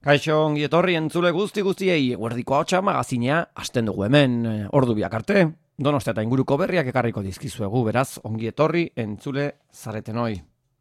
Kaixo, ongi etorri entzule guztiei, Eguerdiko Ahotsa magazinea hasten dugu hemen, ordu biak arte. Donostia eta inguruko berriak ekarriko dizkizuegu, beraz, ongi etorri entzule zareten hoi.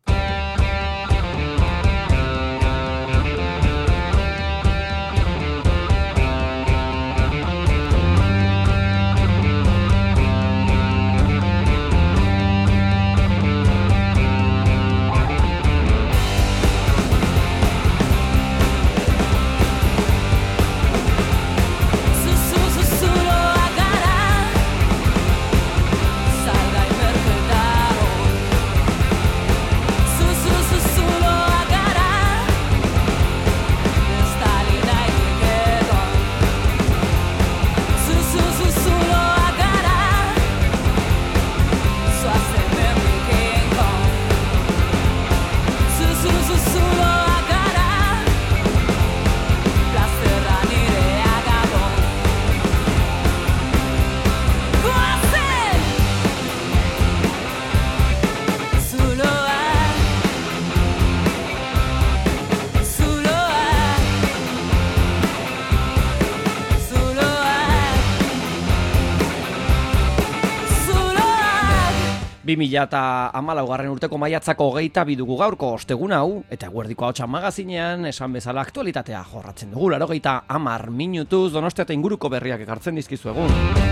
Eta 2014 urteko maiatzako 22 dugu gaurko ostegun hau, eta Eguerdiko Ahotsa magazinean esan bezala aktualitatea jorratzen dugu. 80 minutuz Donostia eta inguruko berriak ekartzen dizkizuegu.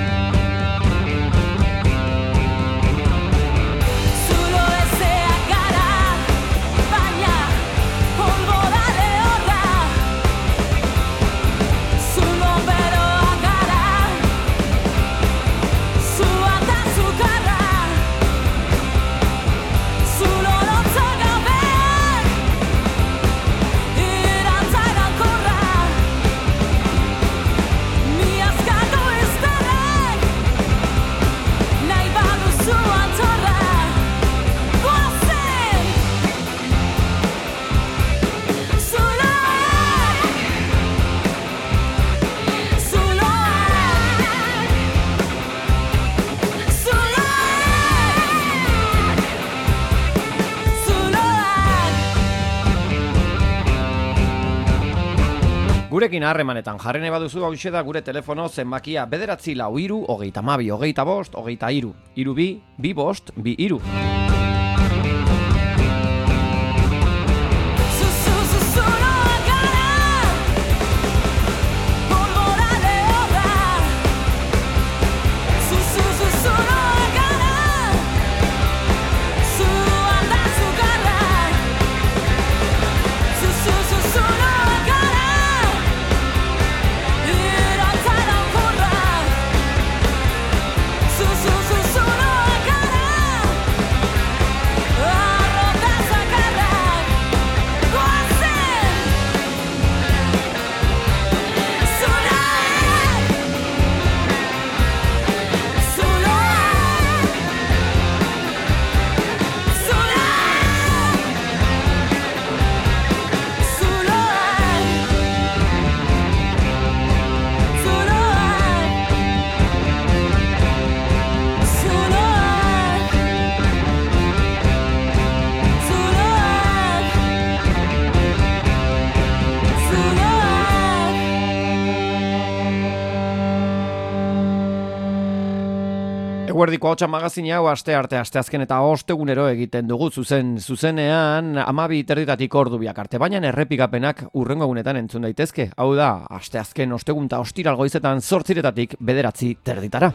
Gurekin harremanetan jarri nahi baduzu, hauxe da gure telefono zenbakia 943 32 25 23 32 25 23. Eguerdiko Ahotsa magazine hau asteazken eta ostegunero egiten dugu zuzenean 12:30 ordu biak arte, baina errepikapenak hurrengo egunetan entzun daitezke. Hau da, asteazken ostegun eta ostiral goizetan 8:00 9:30.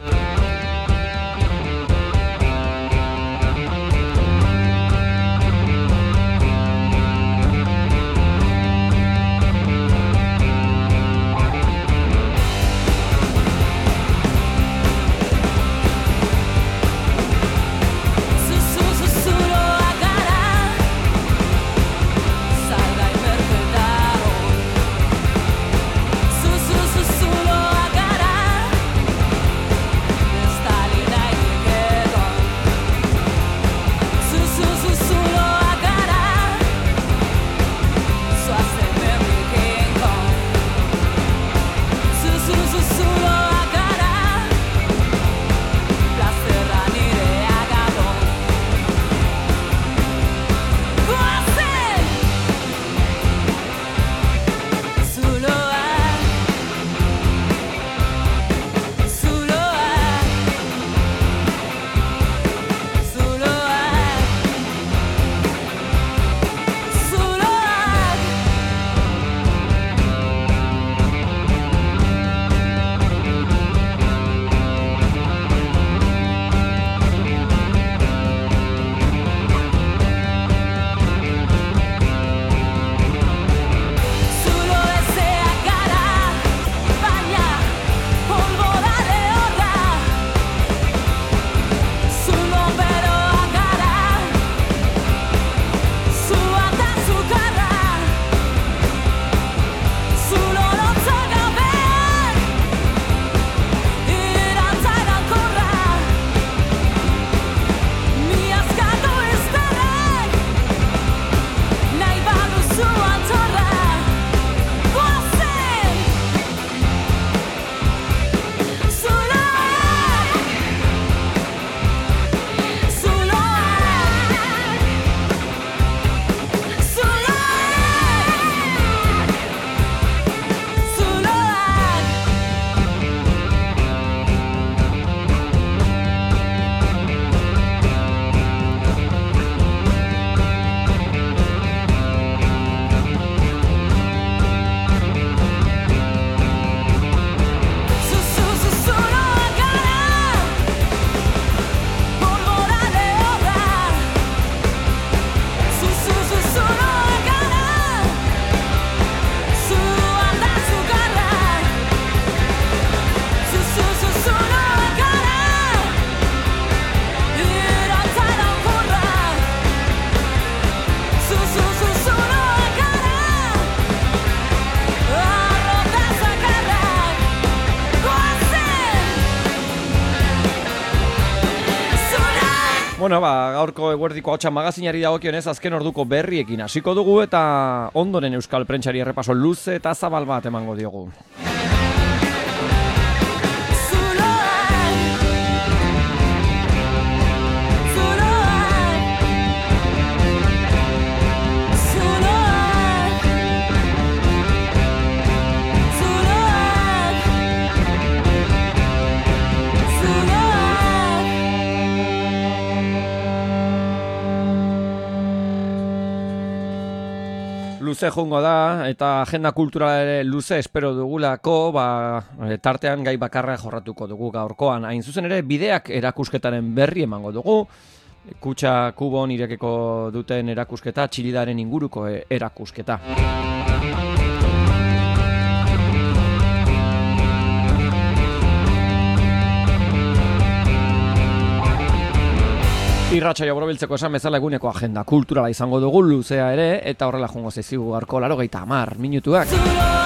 Bueno, gaurko eguerdiko ahotsa magazinari dagokionez azken orduko berriekin hasiko dugu eta ondoren Euskal Prentsari errepaso luze eta zabal bat emango diogu. Luze jongo da, eta agenda kulturale luze espero dugulako, tartean gai bakarra jorratuko dugu gaurkoan. Hain zuzen ere, bideak erakusketaren berri emango dugu. Kutxa Kubon irekeko duten erakusketa, Txilidaren inguruko erakusketa. Irratsaio borobiltzeko esan bezala eguneko agenda kulturala izango dugu luzea ere, eta horrela joango zaizkigu gaurko 80 minutuak.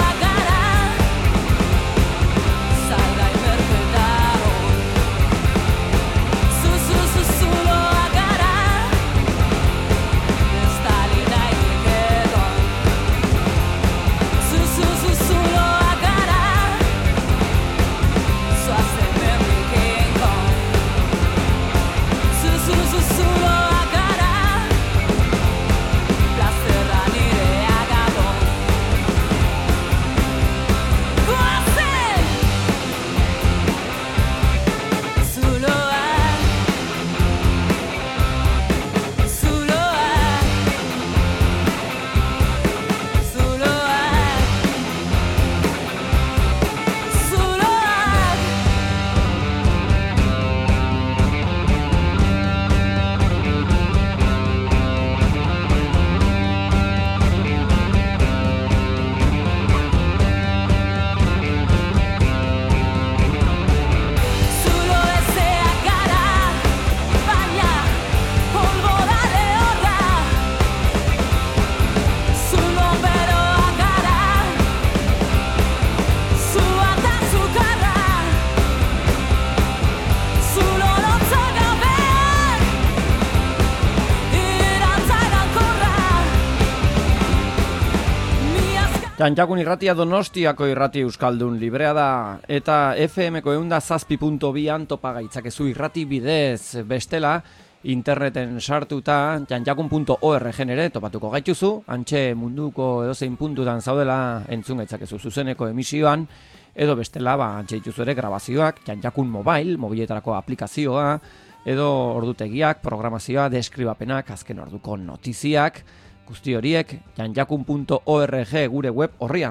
Txantxakun irratia Donostiako irrati euskaldun librea da, eta FM-ko 107.2 topa gaitzakezu irrati bidez, bestela interneten sartuta txantxakun.org ere topatuko gaituzu, antxe munduko edozein puntutan zaudela entzun gaitzakezu zuzeneko emisioan, edo bestela antxe dituzu ere grabazioak, Txantxakun mobile, mobiletarako aplikazioa, edo ordutegiak, programazioa, deskribapenak, azken orduko notiziak, guzti horiek, txantxakun.org gure web horrian.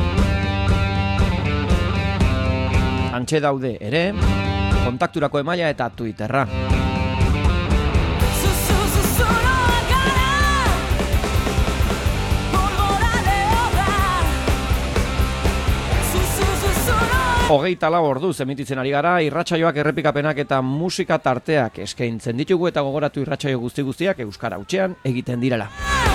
Antxe daude ere, kontakturako emaila eta Twitterra. Hogeita lau orduz emititzen ari gara, irratsaioak errepikapenak eta musika tarteak eskaintzen ditugu eta gogoratu irratsaio guztiak euskara hutsean egiten direla.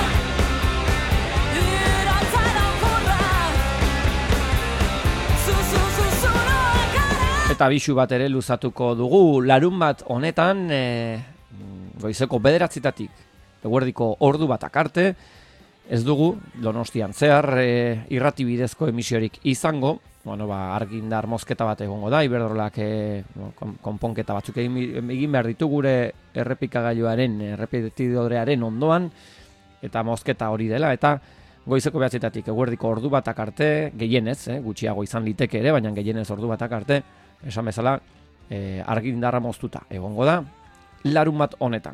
Eta bisu bat ere luzatuko dugu larunbat honetan, goizeko 9:00 eguerdiko ordu batak arte, ez dugu Donostian zehar irrati bidezko emisiorik izango. Argindar mozketa bat egongo da, Iberdrolak konponketa batzuk egin behar ditu gure errepetidorearen ondoan, eta mozketa hori dela, eta goizeko 9:00 eguerdiko ordu batak arte, gehienez, gutxiago izan liteke ere, baina gehienez ordu batak arte, esan bezala, argindarra moztuta egongo da, larunbat honetan.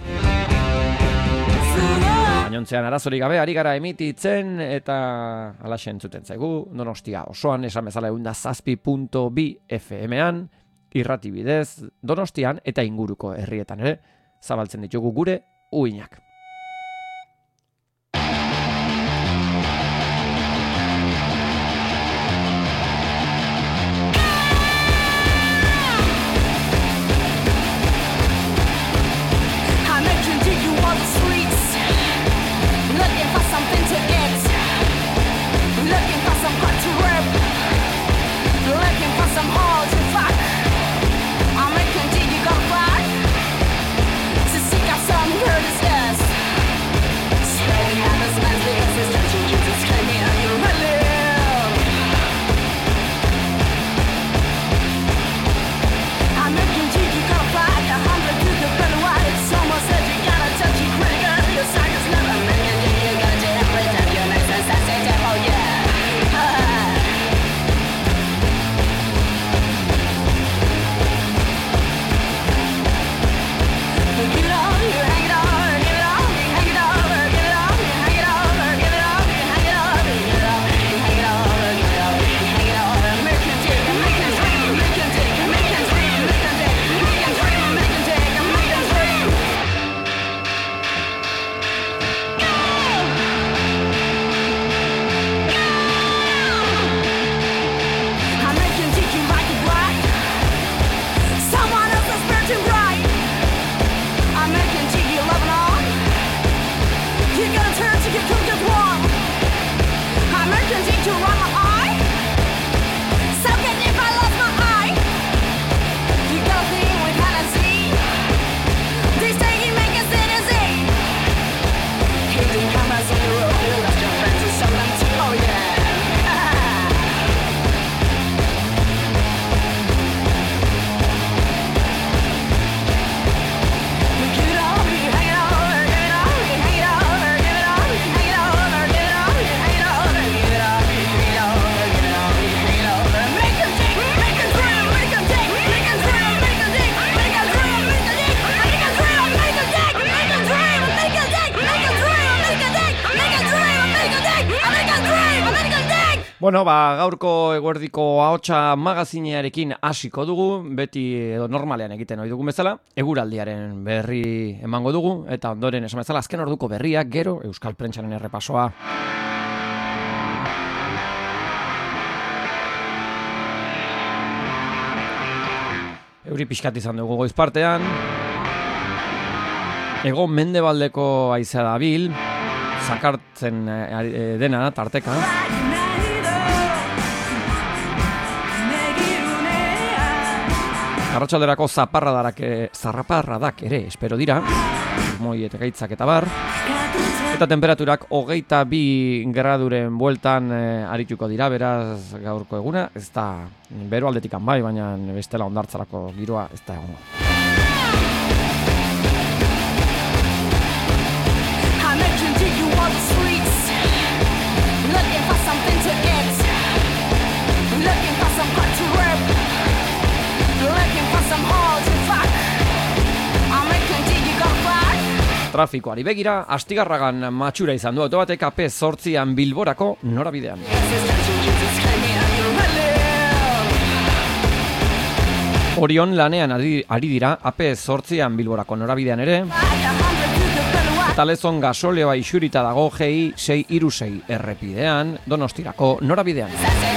Gainontzean arazorik gabe, ari gara emititzen eta alaxe entzuten zaigu, Donostia osoan, esan bezala 107.2 FM-an, irrati bidez, Donostian eta inguruko herrietan ere, zabaltzen ditugu gure uinak. Bueno, gaurko eguerdiko ahotsa magazinearekin hasiko dugu, beti edo normalean egiten ohi dugun bezala, eguraldiaren berri emango dugu, eta ondoren esan bezala azken orduko berriak, gero Euskal Prentsaren errepasoa. Euri pixkat izan dugu goiz partean, ego mendebaldeko haizea dabil, zakartzen dena tarteka. Arratsalderako zarraparradak ere espero dira, moi eta gaitzak eta bar, eta temperaturak 22 graduren bueltan arituko dira, beraz gaurko eguna, ez da bero aldetikan bai, baina bestela hondartzarako giroa ez da egongo. Trafikoari begira, Astigarragan matxura izan du auto batek AP 8an Bilborako norabidean. Orion lanean ari dira AP 8an Bilborako norabidean ere. Eta Lezon gasoleoa isurita dago GI 636 errepidean, Donostirako norabidean.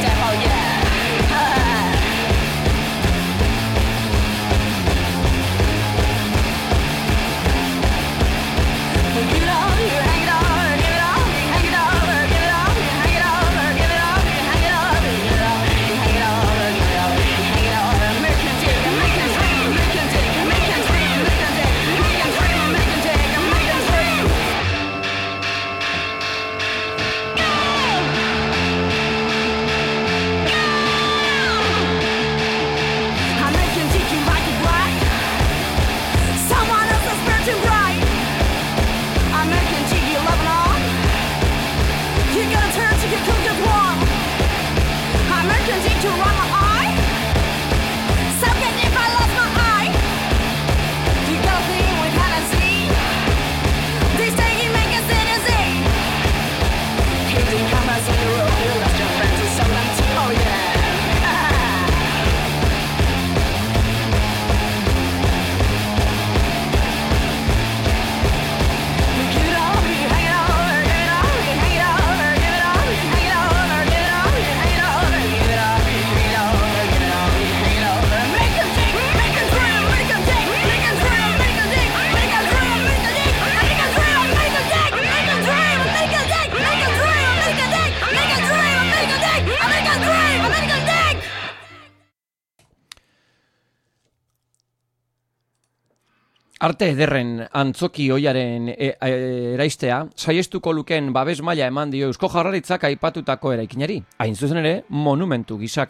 Arte ederren antzoki ohiaren eraistea, saiestuko luken babes maila eman dio Eusko Jaurlaritzak aipatutako eraikinari. Hain zuzen ere, monumentu gisa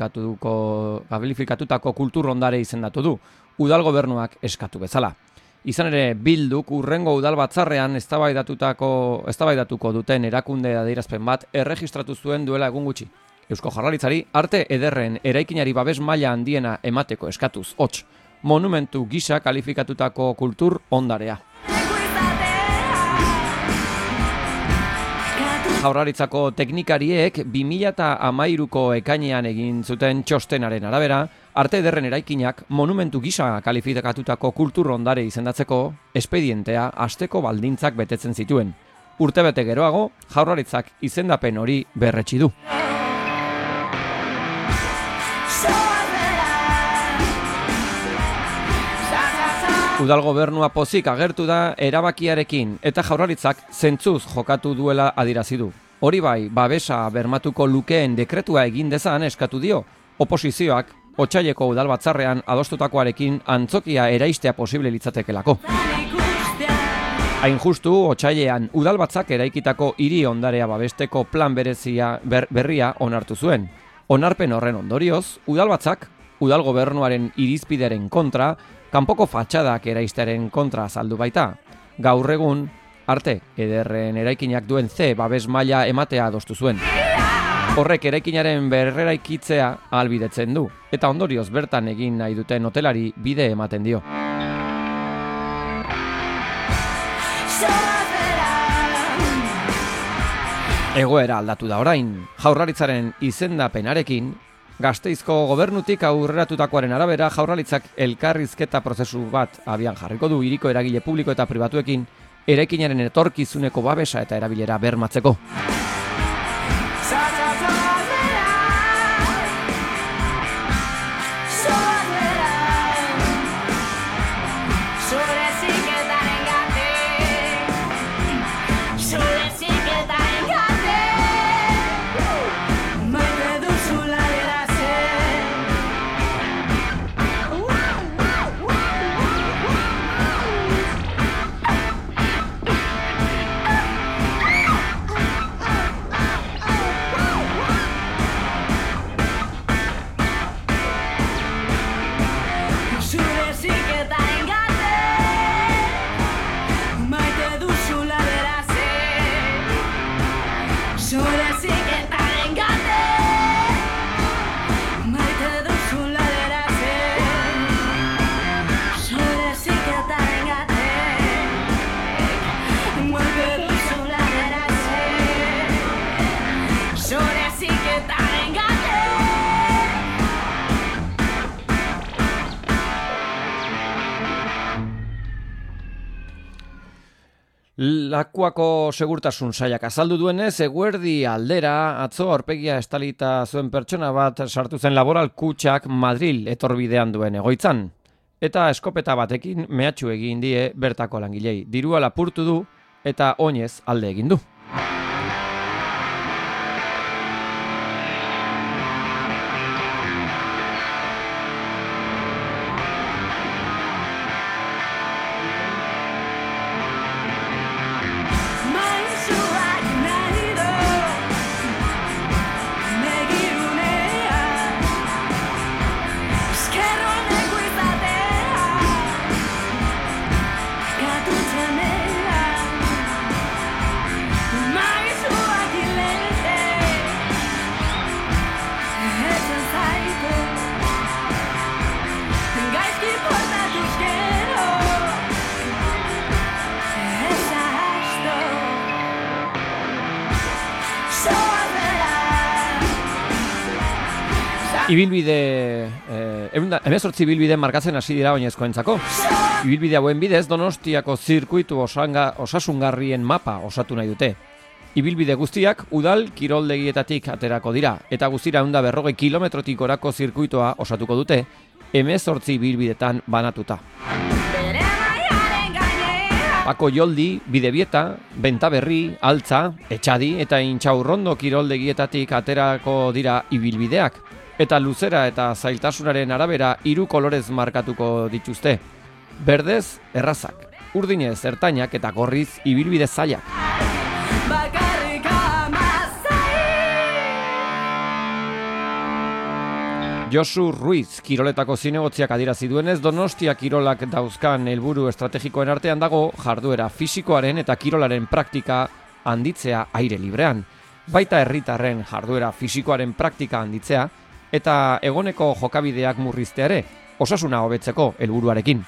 kalifikatutako kulturrondare izendatu du, udal gobernuak eskatu bezala. Izan ere, Bilduk hurrengo udal batzarrean eztabaidatuko duten erakunde adierazpen bat erregistratu zuen duela egun gutxi. Eusko Jaurlaritzari arte ederren eraikinari babes maila handiena emateko eskatuz, hots, monumentu gisa kalifikatutako kultur ondarea. Jaurlaritzako teknikariek 2013ko ekainean egin zuten txostenaren arabera, arte ederren eraikinak monumentu gisa kalifikatutako kultur ondare izendatzeko espedientea hasteko baldintzak betetzen zituen. Urtebete geroago, Jaurlaritzak izendapen hori berretsi du. Udal gobernua pozik agertu da erabakiarekin eta Jaurlaritzak zentzuz jokatu duela adierazi du. Hori bai, babesa bermatuko lukeen dekretua egin dezan eskatu dio. Oposizioak Otsaileko udal batzarrean adostutakoarekin antzokia eraistea posible litzatekelako. Hain justu, otsailean udal batzak eraikitako hiri ondarea babesteko plan berria onartu zuen. Onarpen horren ondorioz, udal batzak udal gobernuaren irizpidearen kontra, kanpoko fatxadak eraistearen kontra azaldu baita. Gaur egun, arte ederren eraikinak duen C babes maila ematea adostu zuen. Horrek eraikinaren berreraikitzea ahalbidetzen du, eta ondorioz bertan egin nahi duten hotelari bide ematen dio. Egoera aldatu da orain, Jaurlaritzaren izendapenarekin, Gasteizko gobernutik aurreratutakoaren arabera Jaurlaritzak elkarrizketa prozesu bat abian jarriko du hiriko eragile publiko eta pribatuekin eraikinaren etorkizuneko babesa eta erabilera bermatzeko. Lakuako segurtasun sailak azaldu duenez, eguerdi aldera atzo aurpegia estalita zuen pertsona bat sartu zen Laboral Kutxak Madril etorbidean duen egoitzan. Eta eskopeta batekin mehatxu egin die bertako langilei. Dirua lapurtu du eta oinez alde egin du. Ibilbide, 18 ibilbide markatzen hasi dira oinezkoentzako. Ibilbide hauen bidez Donostiako zirkuitu osasungarrien mapa osatu nahi dute. Ibilbide guztiak udal kiroldegietatik aterako dira, eta guztira 140 kilometrotik gorako zirkuitoa osatuko dute, 18 ibilbidetan banatuta. Pako Joldi, Bidebieta, Bentaberri, Altza, Etxadi eta Intxaurrondo kiroldegietatik aterako dira ibilbideak. Eta luzera eta zailtasunaren arabera 3 kolorez markatuko dituzte. Berdez, errazak, urdinez, ertainak eta gorriz ibilbide zailak. Josu Ruiz, kiroletako zinegotziak adierazi duenez, Donostia kirolak dauzkan helburu estrategikoen artean dago jarduera fisikoaren eta kirolaren praktika handitzea aire librean. Baita herritarren jarduera fisikoaren praktika handitzea, eta egoneko jokabideak murriztea ere, osasuna hobetzeko helburuarekin.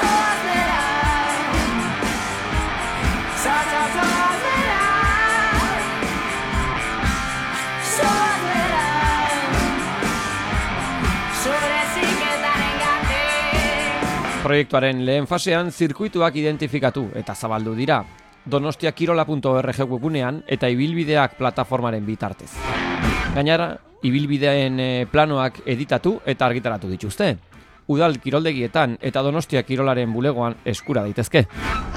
Proiektuaren lehen fasean zirkuituak identifikatu eta zabaldu dira, donostiakirola.org webunean eta ibilbideak plataformaren bitartez. Gainera, ibilbideen planoak editatu eta argitaratu dituzte. Udal kiroldegietan eta Donostia kirolaren bulegoan eskura daitezke.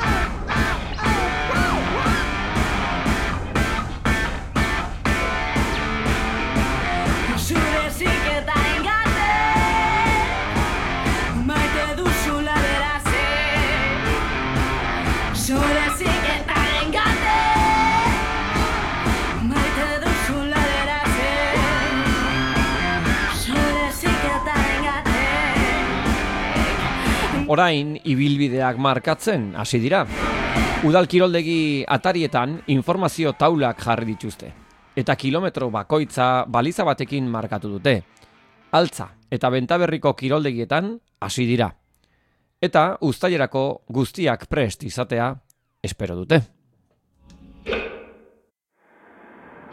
Orain ibilbideak markatzen hasi dira. Udal kiroldegi atarietan informazio taulak jarri dituzte. Eta kilometro bakoitza baliza batekin markatu dute. Altza eta Bentaberriko kiroldegietan hasi dira. Eta uztailerako guztiak prest izatea espero dute.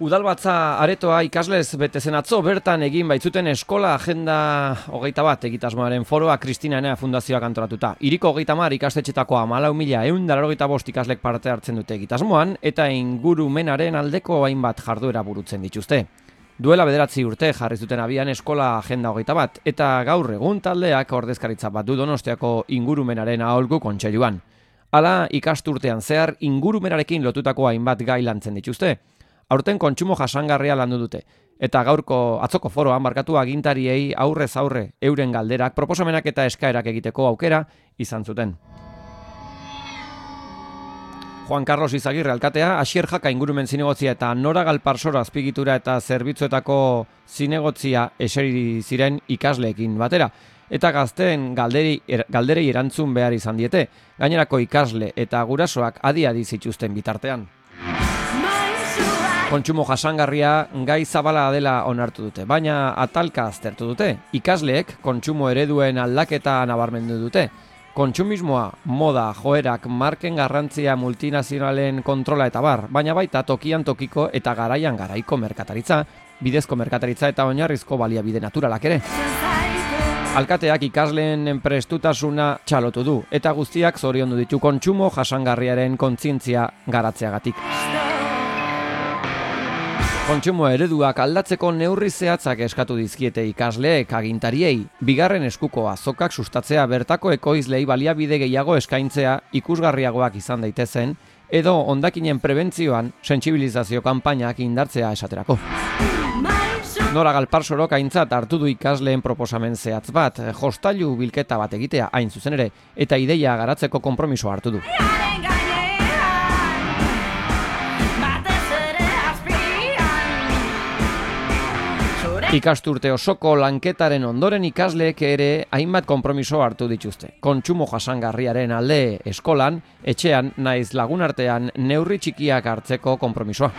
Udalbatza aretoa ikaslez bete zen atzo bertan egin baitzuten eskola agenda 21 egitasmoaren foroa Kristina Enea Fundazioak antolatuta. Hiriko 30 ikastetxetako 14.185 ikaslek parte hartzen dute egitasmoan eta ingurumenaren aldeko hainbat jarduera burutzen dituzte. Duela 9 urte jarri zuten abian eskola agenda 21 eta gaur egun taldeak ordezkaritza bat du Donostiako ingurumenaren aholku kontseiluan. Hala ikasturtean zehar ingurumenarekin lotutako hainbat gai lantzen dituzte. Aurten kontsumo jasangarria landu dute, eta atzoko foroan markatu agintariei aurrez aurre euren galderak, proposamenak eta eskaerak egiteko aukera izan zuten. Juan Carlos Izagirre alkatea, Asier Jaka ingurumen zinegotzia eta Nora Galparsoro azpigitura eta zerbitzuetako zinegotzia eseri ziren ikasleekin batera, eta gazteen galderei erantzun behar izan diete, gainerako ikasle eta gurasoak adi-adi zituzten bitartean. Kontsumo jasangarria gai zabala dela onartu dute, baina atalka aztertu dute. Ikasleek kontsumo ereduen aldaketa nabarmendu dute. Kontsumismoa, moda, joerak, marken garrantzia multinazionalen kontrola eta bar, baina baita tokian tokiko eta garaian garaiko merkataritza, bidezko merkataritza eta oinarrizko baliabide naturalak ere. Alkateak ikasleen prestutasuna txalotu du, eta guztiak zoriondu ditu kontsumo jasangarriaren kontzientzia garatzeagatik. Kontsumo ereduak aldatzeko neurri zehatzak eskatu dizkiete ikasleek agintariei, bigarren eskuko azokak sustatzea bertako ekoizlei baliabide gehiago eskaintzea ikusgarriagoak izan daitezen, edo hondakinen prebentzioan sentsibilizazio kanpainak indartzea esaterako. Nora Galparsorok aintzat hartu du ikasleen proposamen zehatz bat, jostailu bilketa bat egitea hain zuzen ere, eta ideia garatzeko konpromiso hartu du. Ikasturte osoko lanketaren ondoren ikasleek ere hainbat konpromiso hartu dituzte. Kontsumo jasangarriaren alde eskolan, etxean naiz lagunartean neurri txikiak hartzeko konpromisoa.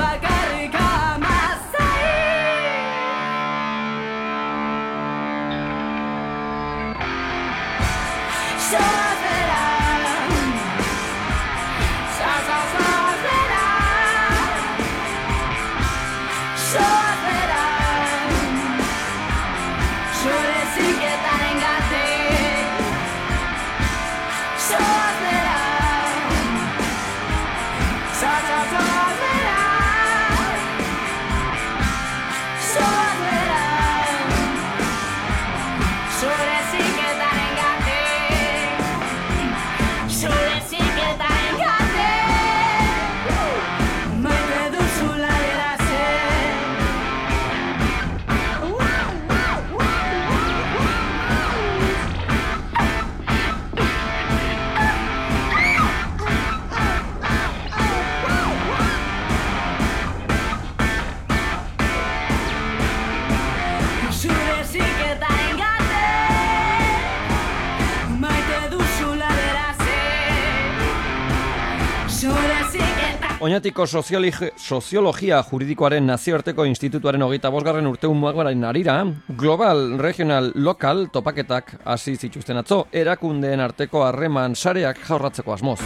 Oñatiko soziologia juridikoaren nazioarteko institutuaren 25. urteurrenaren harira, global, regional, lokal topaketak hasi zituzten atzo, erakundeen arteko harreman sareak jorratzeko asmoz.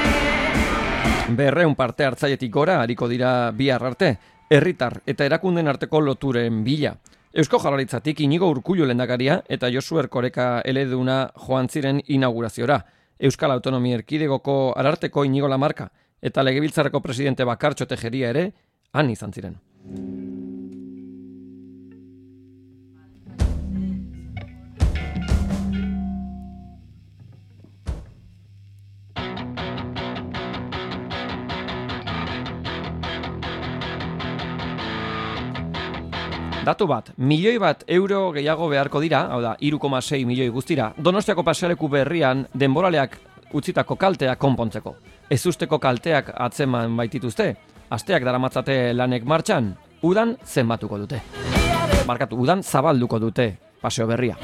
200 parte hartzailetik gora hariko dira bihar arte, herritar eta erakundeen arteko loturen bila. Eusko Jaurlaritzatik Inigo Urkullu lehendakaria eta Josu Erkoreka eleduna joan ziren inauguraziora. Euskal Autonomia Erkidegoko Ararteko Inigo Lamarka eta Legebiltzarreko presidente Bakartxo Tejeria ere han izan ziren. Datu bat, 1 milioi euro gehiago beharko dira, hau da, 3,6 milioi guztira, Donostiako pasealeku berrian denboraleak utzitako kalteak konpontzeko. Ezusteko kalteak atzeman baitituzte, asteak daramatzate lanek martxan, udan zenbatuko dute. Udan zabalduko dute paseo berria.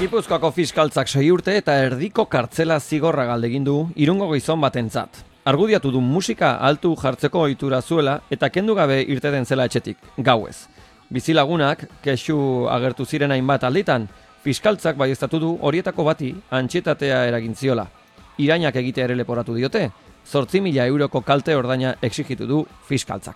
Gipuzkoako fiskaltzak 6 urte eta erdiko kartzela zigorra galdegin du Irungo gizon batentzat. Argudiatu du musika altu jartzeko ohitura zuela eta kendu gabe irteten zela etxetik, gauez. Bizilagunak, kexu agertu ziren hainbat alditan, fiskaltzak baieztatu du horietako bati antsietatea eragin ziola. Irainak egitea ere leporatu diote, 8.000 euroko kalte ordaina exigitu du fiskaltzak.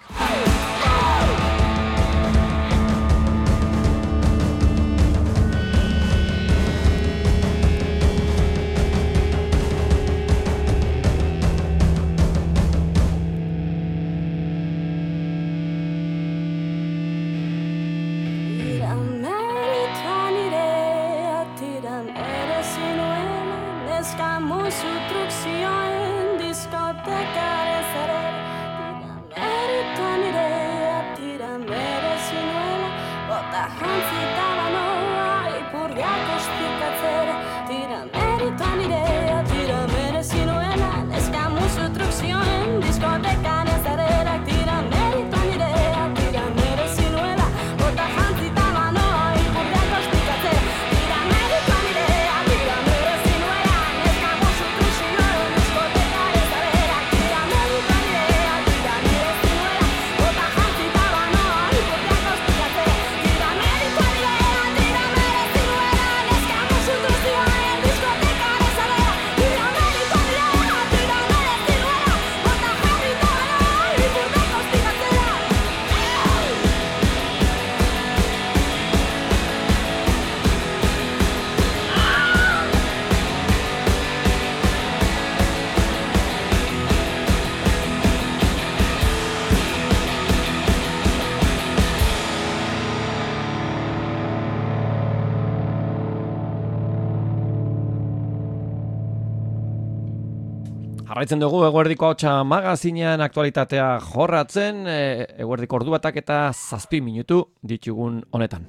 Jarraitzen dugu Eguerdiko Ahotsa magazinean aktualitatea jorratzen, Eguerdiko ordu batak eta 7 minutu ditugun honetan.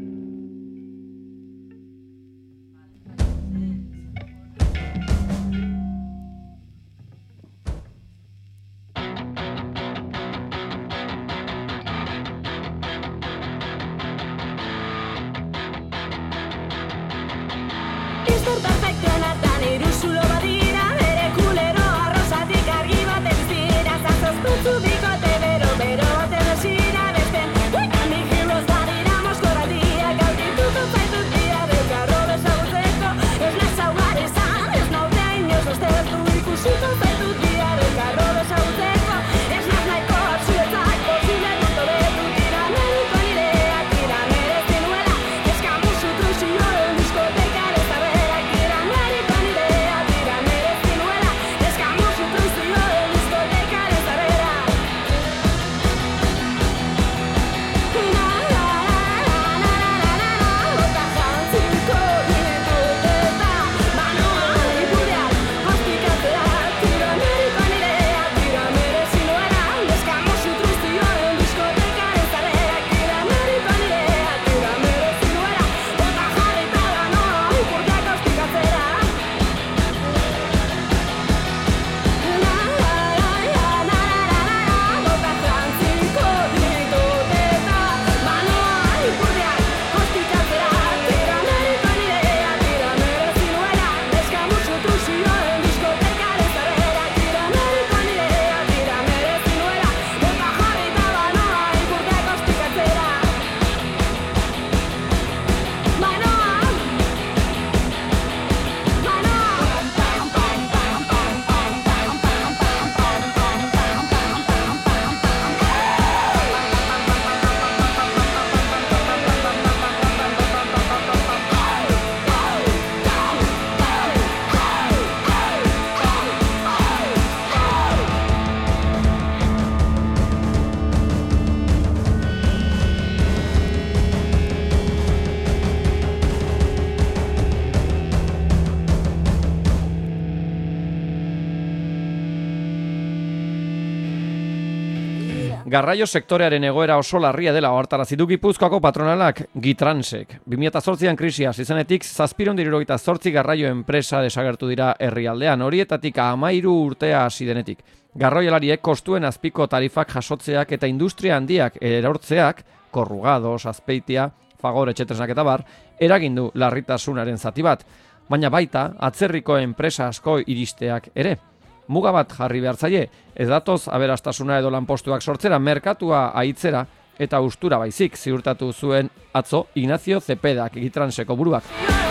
Garraio sektorearen egoera oso larria dela ohartarazi du Gipuzkoako patronalak Gitransek. 2008an krisia izenetik 778 garraio enpresa desagertu dira herrialdean, horietatik 13 urtea hasi denetik. Garraiolariek kostuen azpiko tarifak jasotzeak eta industria handiak erortzeak, Corrugados, Azpeitia, Fagor etxetresnak eta bar, eragin du larritasunaren zati bat, baina baita atzerriko enpresa asko iristeak ere. Muga bat jarri behar zaie, ez datoz aberastasuna edo lanpostuak sortzera, merkatua aitzera eta ustura baizik ziurtatu zuen atzo Ignacio Zepedak Egitranseko buruak.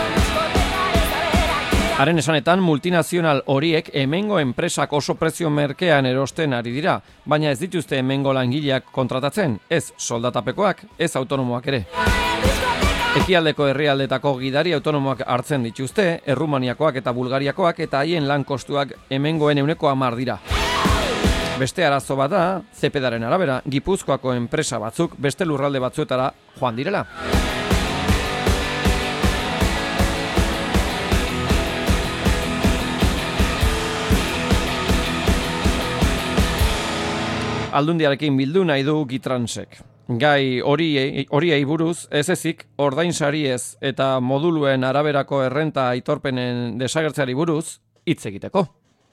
Haren esanetan, multinazional horiek hemengo enpresak oso prezio merkean erosten ari dira, baina ez dituzte hemengo langileak kontratatzen, ez soldatapekoak, ez autonomoak ere. Ekialdeko herrialdetako gidari autonomoak hartzen dituzte, Errumaniakoak eta Bulgariakoak eta haien lan kostuak hemengoen 10% dira. Beste arazo bat da, Zepedaren arabera, Gipuzkoako enpresa batzuk beste lurralde batzuetara joan direla. Aldundiarekin bildu nahi du Gitransek. Gai horiei buruz ez ezik ordainsari ez eta moduluen araberako errenta aitorpenen desagertzeari buruz hitz egiteko.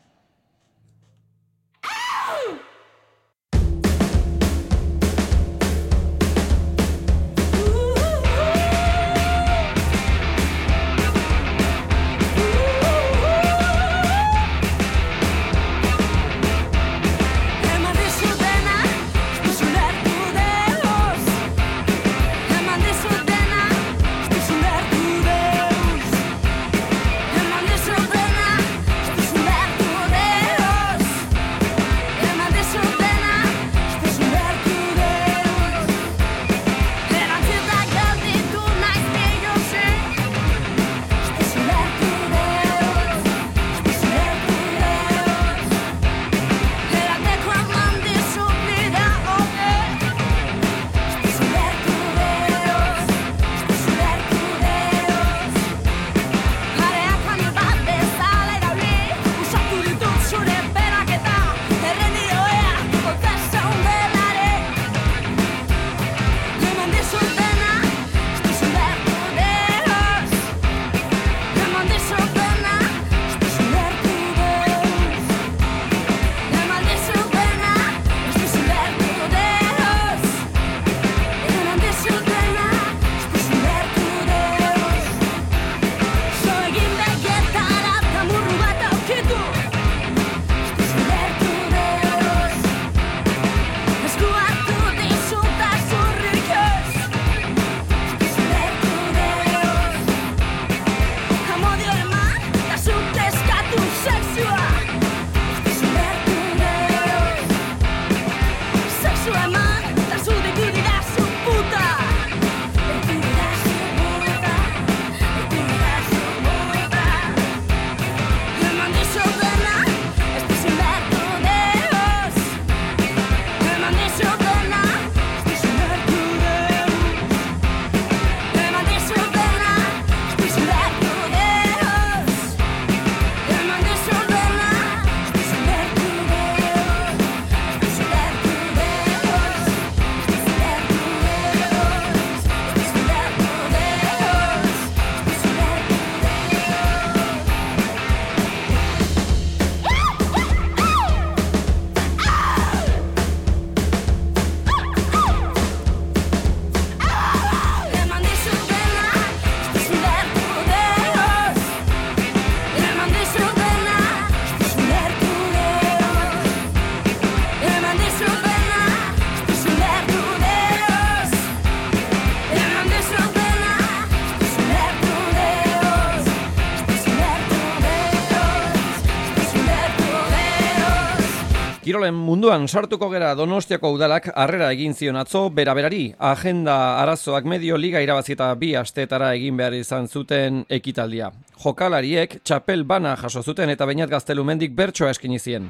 Kirolen munduan sartuko gera Donostiako udalak harrera egin zion atzo beraberari. Agenda arazoak medio liga irabazi eta 2 asteetara egin behar izan zuten ekitaldia. Jokalariek txapel bana jaso zuten eta Beñat Gaztelumendik bertsoa eskaini zien.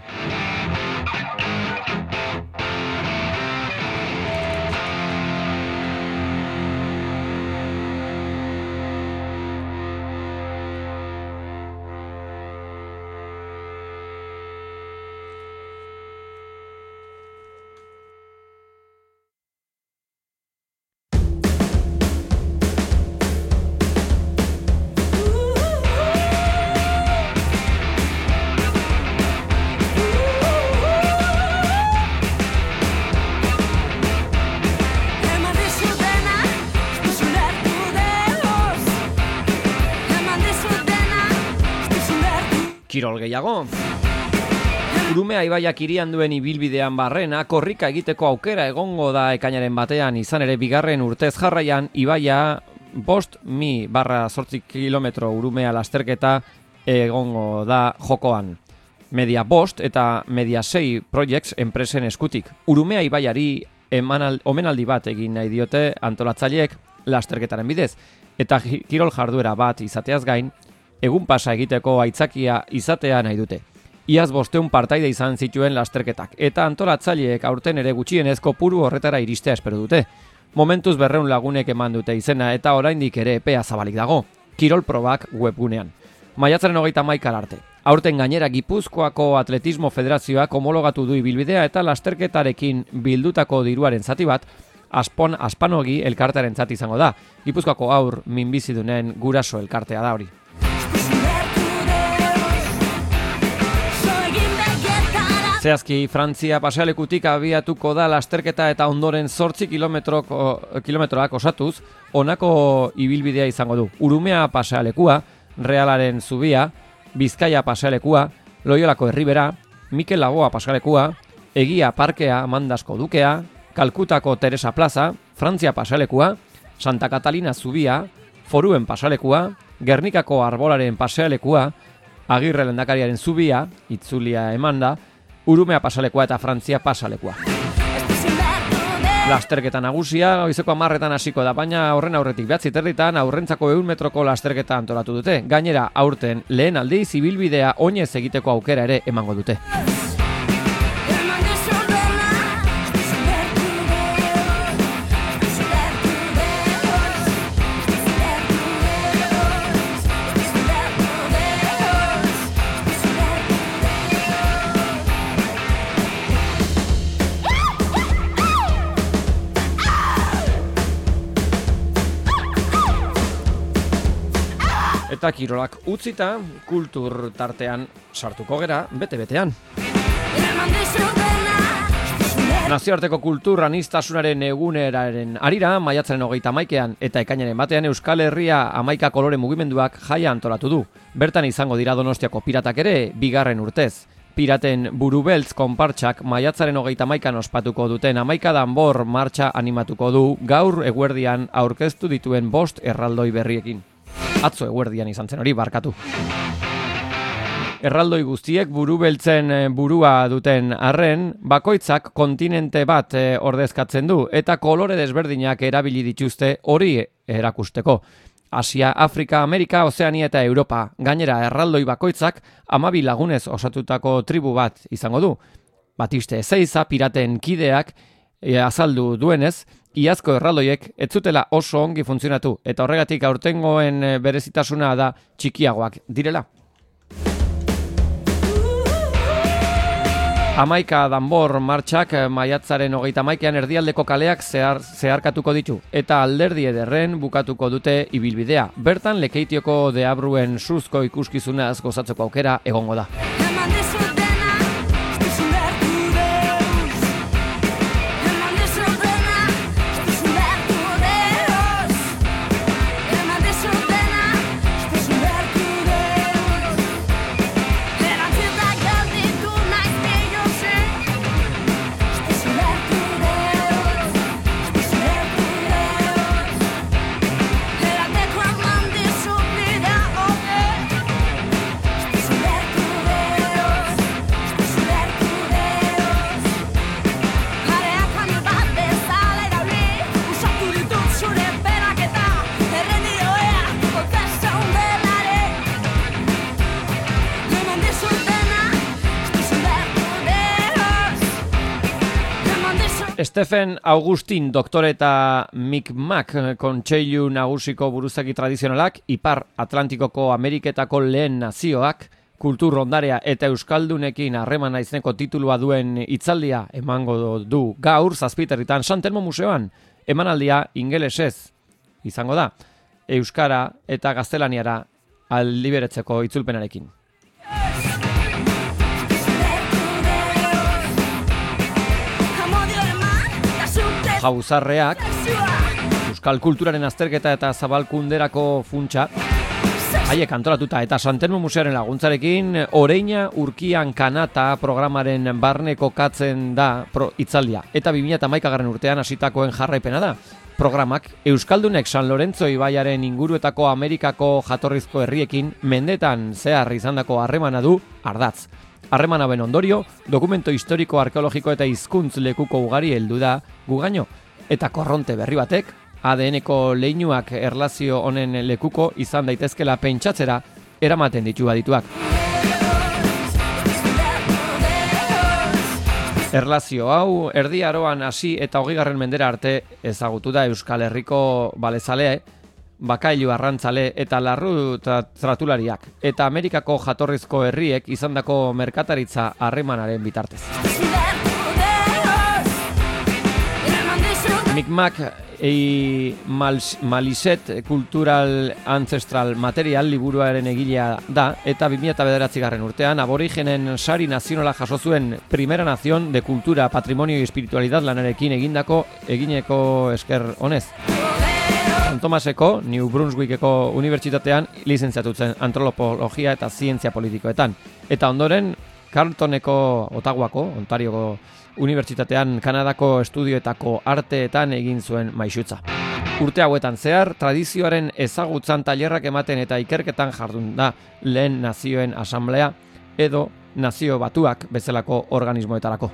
Kirol gehiago. Urumea ibaiak hirian duen ibilbidean barrena, korrika egiteko aukera egongo da ekainaren batean, izan ere bigarren urtez jarraian ibaia 5.000/8 kilometro Urumea lasterketa egongo da jokoan. Media 5 eta Media 6 Projects enpresen eskutik. Urumea ibaiari omenaldi bat egin nahi diote antolatzaileek lasterketaren bidez, eta kirol jarduera bat izateaz gain, egun pasa egiteko aitzakia izatea nahi dute. Iaz 500 partaide izan zituen lasterketak, eta antolatzaileek aurten ere gutxienez kopuru horretara iristea espero dute. Momentuz 200 lagunek eman dute izena, eta oraindik ere epea zabalik dago. Kirol probak webgunean. Maiatzaren 31 arte. Aurten gainera Gipuzkoako Atletismo Federazioak homologatu du ibilbidea eta lasterketarekin bildutako diruaren zati bat Aspanogi elkartearen zati izango da. Gipuzkoako haur minbizidunen guraso elkartea da hori. Zehazki, Frantzia pasealekutik abiatuko da lasterketa eta ondoren 8 kilometroak osatuz, honako ibilbidea izango du. Urumea pasealekua, Realaren zubia, Bizkaia pasealekua, Loiolako Erribera, Mikel Laboa pasealekua, Egia parkea Mandasko dukea, Kalkutako Teresa plaza, Frantzia pasealekua, Santa Catalina zubia, Foruen pasealekua, Gernikako Arbolaren pasealekua, Agirre lehendakariaren zubia, itzulia emanda, Urumea pasealekua eta Frantzia pasealekua. Lasterketa nagusia goizeko 10:00 hasiko da, baina horren aurretik 9:30 aurrentzako 100 metroko lasterketa antolatu dute. Gainera, aurten lehen aldiz ibilbidea oinez egiteko aukera ere emango dute. Eta kirolak utzita, kultur tartean sartuko gera, bete-betean. Nazioarteko kultur aniztasunaren eguneraren arira, maiatzaren 31 eta ekainaren batean Euskal Herria 11 kolore mugimenduak jaia antolatu du. Bertan izango dira Donostiako piratak ere, bigarren urtez. Piraten burubeltz konpartsak maiatzaren 31 ospatuko duten 11 danbor martxa animatuko du gaur eguerdian aurkeztu dituen 5 erraldoi berriekin. Atzo eguerdian izan zen hori, barkatu. Erraldoi guztiek burubeltzen burua duten arren, bakoitzak kontinente bat ordezkatzen du, eta kolore desberdinak erabili dituzte hori erakusteko. Asia, Afrika, Amerika, Ozeania eta Europa. Gainera, erraldoi bakoitzak 12 lagunez osatutako tribu bat izango du. Batiste Ezeiza piraten kideak azaldu duenez, iazko erraldoiek ez zutela oso ongi funtzionatu, eta horregatik aurtengoen berezitasuna da txikiagoak direla. 11 danbor martxak maiatzaren 31 erdialdeko kaleak zeharkatuko ditu, eta alderdi ederren bukatuko dute ibilbidea. Bertan Lekeitioko deabruen suzko ikuskizunaz gozatzeko aukera egongo da. Stephen Augustin doktore eta Micmac kontseilu nagusiko buruzagi tradizionalak, Ipar Atlantikoko Ameriketako lehen nazioak, kultur ondarea eta euskaldunekin harremana izeneko titulua duen hitzaldia emango du gaur Zazpiterritan San Telmo Museoan. Emanaldia ingelesez izango da, euskara eta gaztelaniara aldiberetzeko itzulpenarekin. Jauzarreak, euskal kulturaren azterketa eta zabalkunderako funtsa, Haiek antolatuta eta Santelmo Museoaren laguntzarekin Oreina Urkian Kanata programaren barne kokatzen da hitzaldia. Eta 2011 urtean hasitakoen jarraipena da. Programak Euskaldunek San Lorenzo ibaiaren inguruetako Amerikako jatorrizko herriekin mendetan zehar izandako harremana du ardatz. Harreman hauen ondorio, dokumento historiko, arkeologiko eta hizkuntz lekuko ugari heldu da gugaino. Eta korronte berri batek, ADN-ko leinuak erlazio honen lekuko izan daitezkela pentsatzera eramaten ditu adituak. Erlazio hau, Erdi Aroan hasi eta 20. mendera arte ezagutu da Euskal Herriko balezale, bakailu arrantzale eta larru tratulariak, eta Amerikako jatorrizko herriek izandako merkataritza harremanaren bitartez. Micmac Maliset Cultural Ancestral Material liburuaren egilea da, eta 2009 urtean aborigenen sari nazionala jaso zuen Primera Nación de Cultura, Patrimonio y Espiritualidad lanarekin egineko esker honez. San Tomaseko, New Brunswickeko unibertsitatean lizentziatu zen antropologia eta zientzia politikoetan. Eta ondoren, Carletoneko Ottawaako, Ontarioko unibertsitatean Kanadako estudioetako arteetan egin zuen maisutza. Urte hauetan zehar, tradizioaren ezagutzan tailerrak ematen eta ikerketan jardun da lehen nazioen asamblea edo nazio batuak bezalako organismoetarako.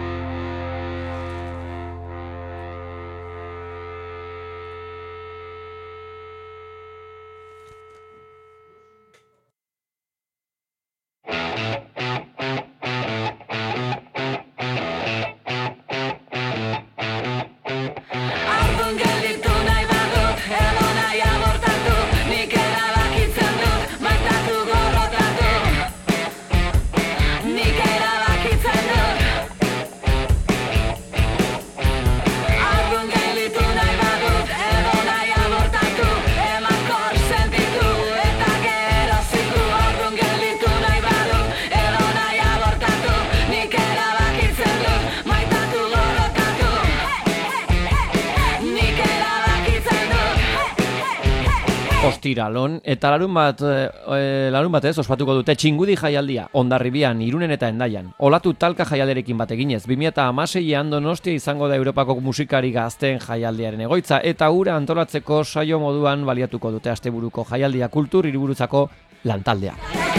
Ostiralon eta larun batez ospatuko dute Txingudi jaialdia, Hondarribian, Irunen eta Hendaian. Olatu talka jaialderekin bat eginez, 2016an Donostia izango da Europako musikari gazteen jaialdiaren egoitza, eta hura antolatzeko saio moduan baliatuko dute asteburuko jaialdia kultur hiriburutzako lantaldea.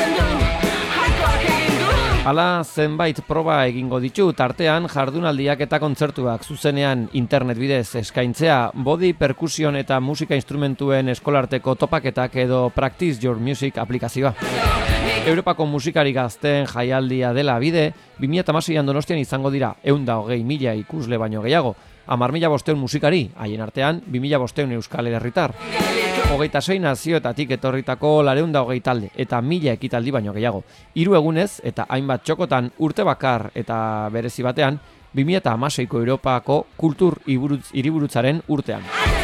Hala zenbait proba egingo ditu, tartean jardunaldiak eta kontzertuak zuzenean internet bidez eskaintzea, body perkusion eta musika instrumentuen eskolarteko topaketak edo Practice Your Music aplikazioa. Europako musikari gazteen jaialdia dela bide, 2016an Donostian izango dira 120.000 ikusle baino gehiago, 10.500 musikari, haien artean 2.500 euskal herritar. 26 nazioetatik etorritako 220 talde eta 1000 ekitaldi baino gehiago. 3 egunez eta hainbat txokotan urte bakar eta berezi batean 2016ko Europako kultur hiriburutzaren urtean.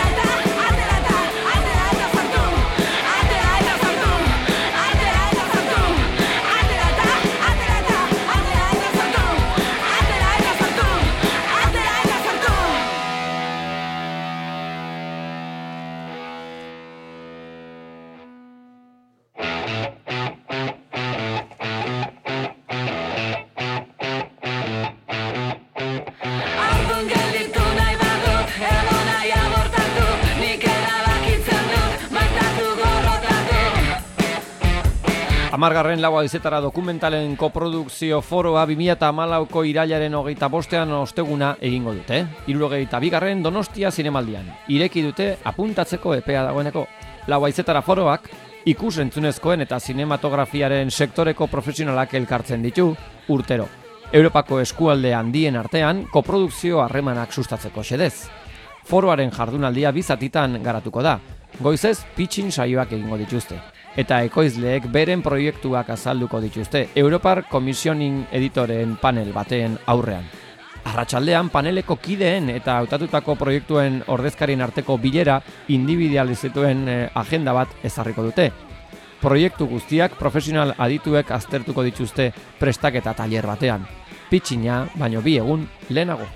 Amargarren laua izetara dokumentalen koprodukzio foroa 2014ko irailaren 25ean osteguna egingo dute. 72. Donostia zinemaldian. Ireki dute apuntatzeko epea dagoeneko. Laua izetara foroak ikus-entzunezkoen eta zinematografiaren sektoreko profesionalak elkartzen ditu urtero. Europako eskualde handien artean koprodukzio harremanak sustatzeko xedez. Foroaren jardunaldia 2 zatitan garatuko da. Goizez pitching saioak egingo dituzte. Eta ekoizleek beren proiektuak azalduko dituzte Europar Commissioning editoreen panel baten aurrean. Arratsaldean paneleko kideen eta hautatutako proiektuen ordezkarien arteko bilera individualizatuen agenda bat ezarriko dute. Proiektu guztiak profesional adituek aztertuko dituzte prestaketa tailer batean. Pitchinga baino 2 egun lehenago.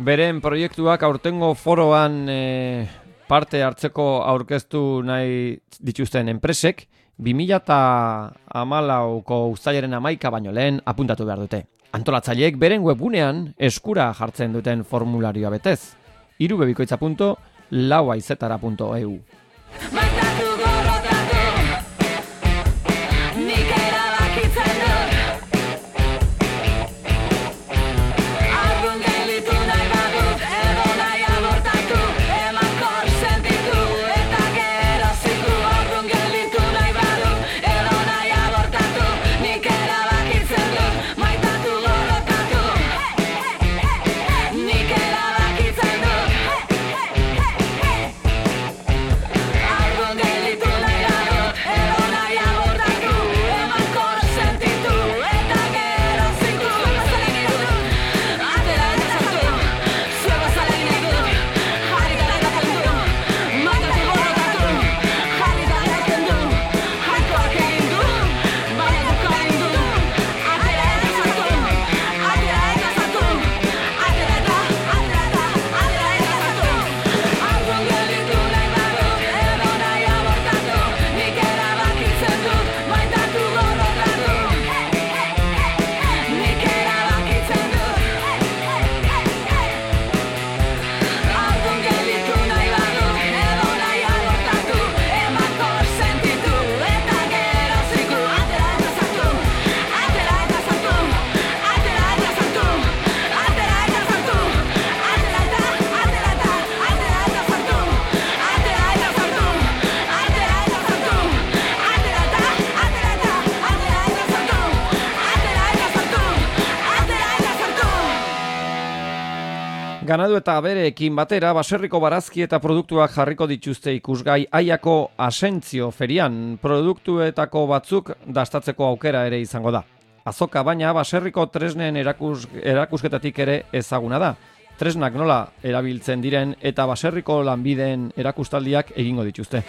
beren proiektuak aurtengo foroan parte hartzeko aurkeztu nahi dituzten enpresek 2014ko uztailaren 11 baino lehen apuntatu behar dute. Antolatzaileek beren webgunean eskura jartzen duten formularioa betez. irubebikoitza.lauaizetara.eu. Ganadu eta abereekin batera, baserriko barazki eta produktuak jarriko dituzte ikusgai Aiako Asentzio ferian. Produktuetako batzuk dastatzeko aukera ere izango da. Azoka baina baserriko tresnen erakusketatik ere ezaguna da. Tresnak nola erabiltzen diren eta baserriko lanbideen erakustaldiak egingo dituzte.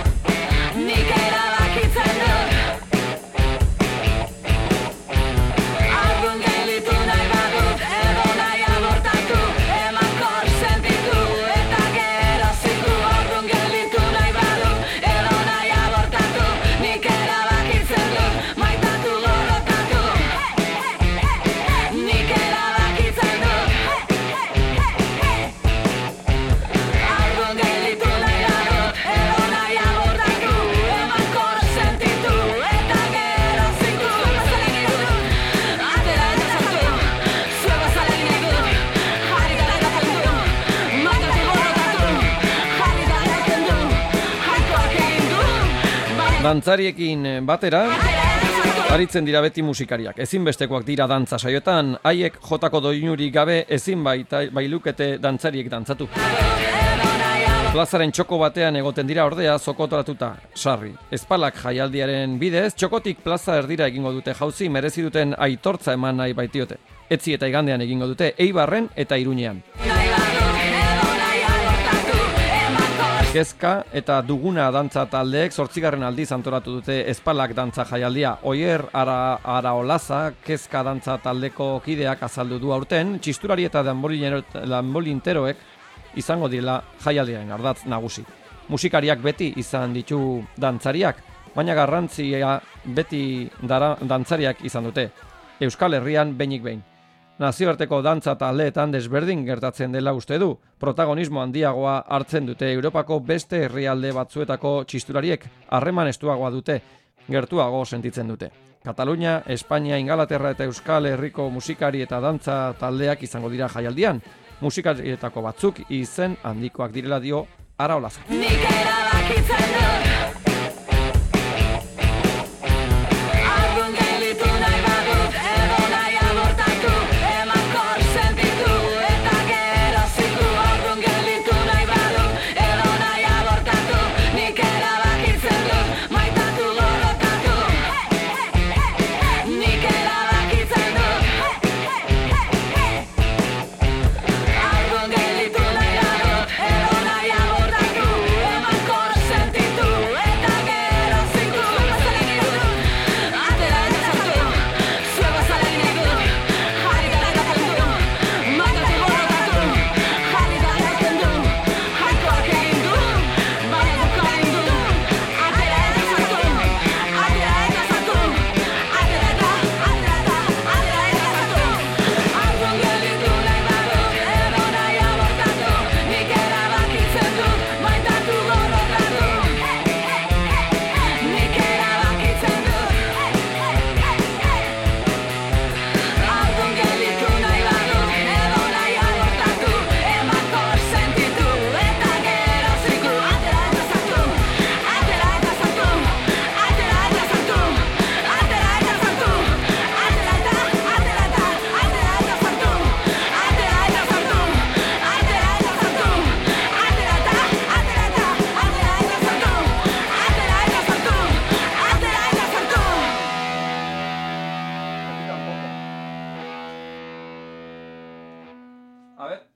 Dantzariekin batera, aritzen dira beti musikariak. Ezinbestekoak dira dantza saioetan, haiek jotako doinurik gabe ezin bailukete dantzariek dantzatu. Plazaren txoko batean egoten dira ordea zokotratuta, sarri. Espalak jaialdiaren bidez, txokotik plaza erdira egingo dute jauzi, merezi duten aitortza eman nahi baitiote. Etzi eta igandean egingo dute, Eibarren eta Iruñean. Kezka eta Duguna dantza taldeek 8. aldiz antolatu dute Espalak dantza jaialdia. Oier Araolaza Kezka dantza taldeko kideak azaldu du aurten, txisturari eta danbolinteroek izango direla jaialdiaren ardatz nagusi. Musikariak beti izan ditu dantzariak, baina garrantzia beti dantzariak izan dute. Euskal Herrian behinik behin. Nazioarteko dantza taldeetan desberdin gertatzen dela uste du. Protagonismo handiagoa hartzen dute Europako beste herrialde batzuetako txisturariek harreman estuagoa dute, gertuago sentitzen dute. Katalunia, Espainia, Ingalaterra eta Euskal Herriko musikari eta dantza taldeak izango dira jaialdian. Musikarietako batzuk izen handikoak direla dio Araolaza. Sentitu A ver.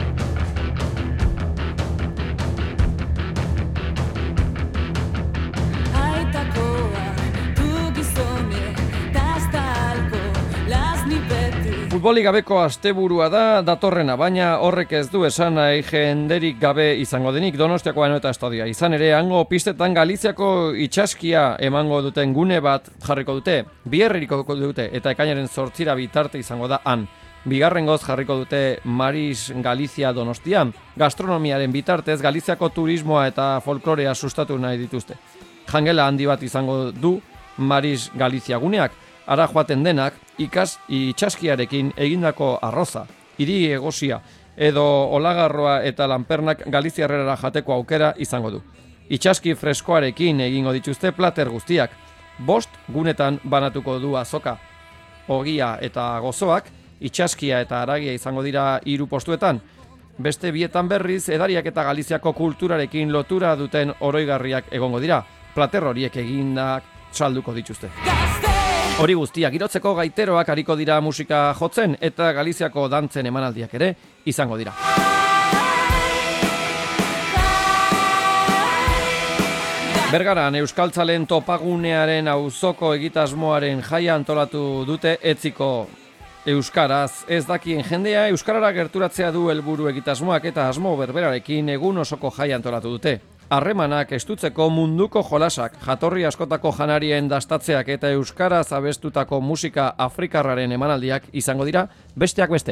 Futbolik gabeko asteburua da datorrena, baina horrek ez du esan nahi jenderik gabe izango denik Donostiako Anoeta Estadioa. Izan ere, hango pistetan Galiziako itxaskia emango duten gune bat jarriko dute, biherriko dute, eta ekainaren 8 bitarte izango da han. Bigarrengoz jarriko dute Maris Galizia Donostian. Gastronomiaren bitartez Galiziako turismoa eta folklorea sustatu nahi dituzte. Jangela handi bat izango du Maris Galizia guneak, ara joaten denak itxaskiarekin egindako arroza, hiri egosia edo olagarroa eta lanpernak Galiziarrera jateko aukera izango du. Itxaski freskoarekin egingo dituzte plater guztiak. 5 gunetan banatuko du azoka. Ogia eta gozoak, itxaskia eta haragia izango dira 3 postuetan. Beste bietan berriz, edariak eta Galiziako kulturarekin lotura duten oroigarriak egongo dira. Plater horiek egindak salduko dituzte. Hori guztiak girotzeko gaiteroak hariko dira musika jotzen eta Galiziako dantzen emanaldiak ere izango dira. Bergaran Euskaltzalen topagunearen auzoko egitasmoaren jaia antolatu dute etziko euskaraz ez dakien jendea euskarara gerturatzea du helburu egitasmoak eta asmo berberarekin egun osoko jaia antolatu dute. Harremanak estutzeko munduko jolasak, jatorri askotako janarien dastatzeak eta euskaraz abestutako musika afrikarraren emanaldiak izango dira besteak beste.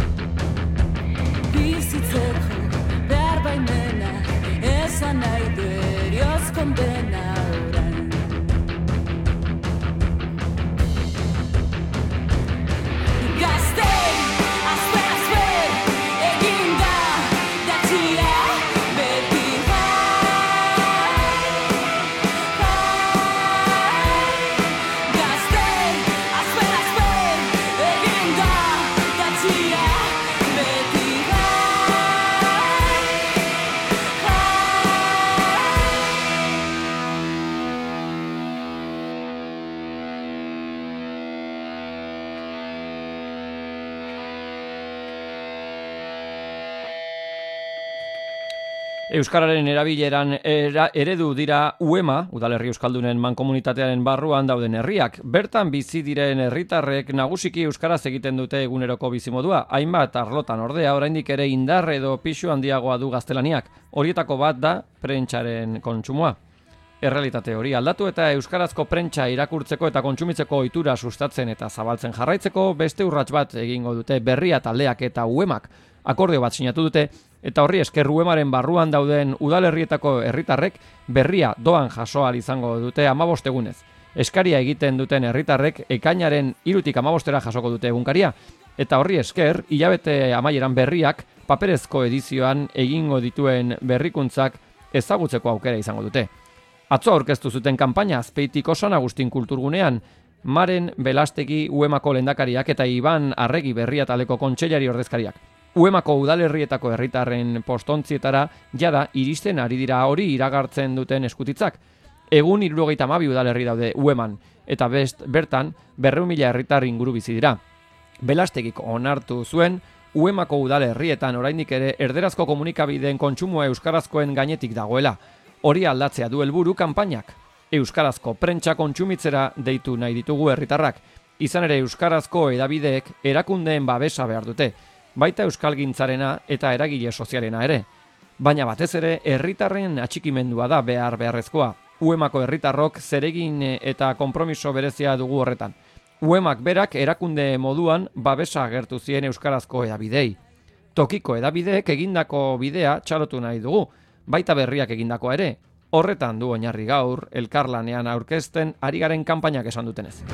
Euskararen erabileran eredu dira UEMA, Udalerri Euskaldunen mankomunitatearen barruan dauden herriak. Bertan bizi diren herritarrek nagusiki euskaraz egiten dute eguneroko bizimodua. Hainbat arlotan ordea oraindik ere indar edo pisu handiagoa du gaztelaniak. Horietako bat da prentsaren kontsumoa. Errealitate hori aldatu eta euskarazko prentsa irakurtzeko eta kontsumitzeko ohitura sustatzen eta zabaltzen jarraitzeko beste urrats bat egingo dute Berria taldeak eta UEMak. Akordio bat sinatu dute eta horri esker UEMaren barruan dauden udalerrietako herritarrek Berria doan jaso ahal izango dute 15 egunez. Eskaria egiten duten herritarrek ekainaren 3tik 15era jasoko dute egunkaria eta horri esker hilabete amaieran Berriak paperezko edizioan egingo dituen berrikuntzak ezagutzeko aukera izango dute. Atzo aurkeztu zuten kanpaina Azpeitiko San Agustin kulturgunean Maren Belastegi UEMako lehendakariak eta Iban Arregi Berria taldeko kontseilari ordezkariak. UEMako udalerrietako herritarren postontzietara jada iristen ari dira hori iragartzen duten eskutitzak. Egun 72 udalerri daude UEMan eta bertan 200.000 herritar inguru bizi dira. Belastegik onartu zuen UEMako udalerrietan oraindik ere erderazko komunikabideen kontsumoa euskarazkoen gainetik dagoela. Hori aldatzea du helburu kanpainak. Euskarazko prentsa kontsumitzera deitu nahi ditugu herritarrak. Izan ere euskarazko hedabideek erakundeen babesa behar dute. Baita euskalgintzarena eta eragile sozialena ere. Baina batez ere herritarren atxikimendua da beharrezkoa. UEMako herritarrok zeregin eta konpromiso berezia dugu horretan. UEMak berak erakunde moduan babesa agertu zien euskarazko hedabidei. Tokiko hedabideek egindako bidea txalotu nahi dugu, baita Berriak egindakoa ere. Horretan du oinarri gaur elkarlanean aurkezten ari garen kanpainak esan dutenez.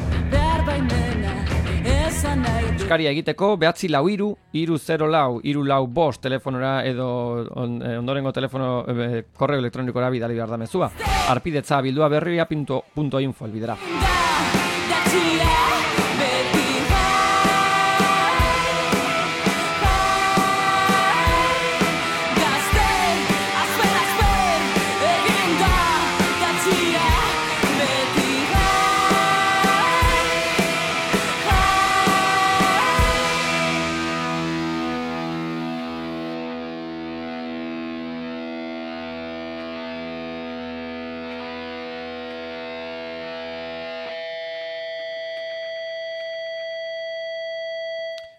Eskaria egiteko 943-304-345 telefonora edo ondorengo telefono korreo elektronikora bidali behar da mezua. Arpidetza bildua berria.info elbidera.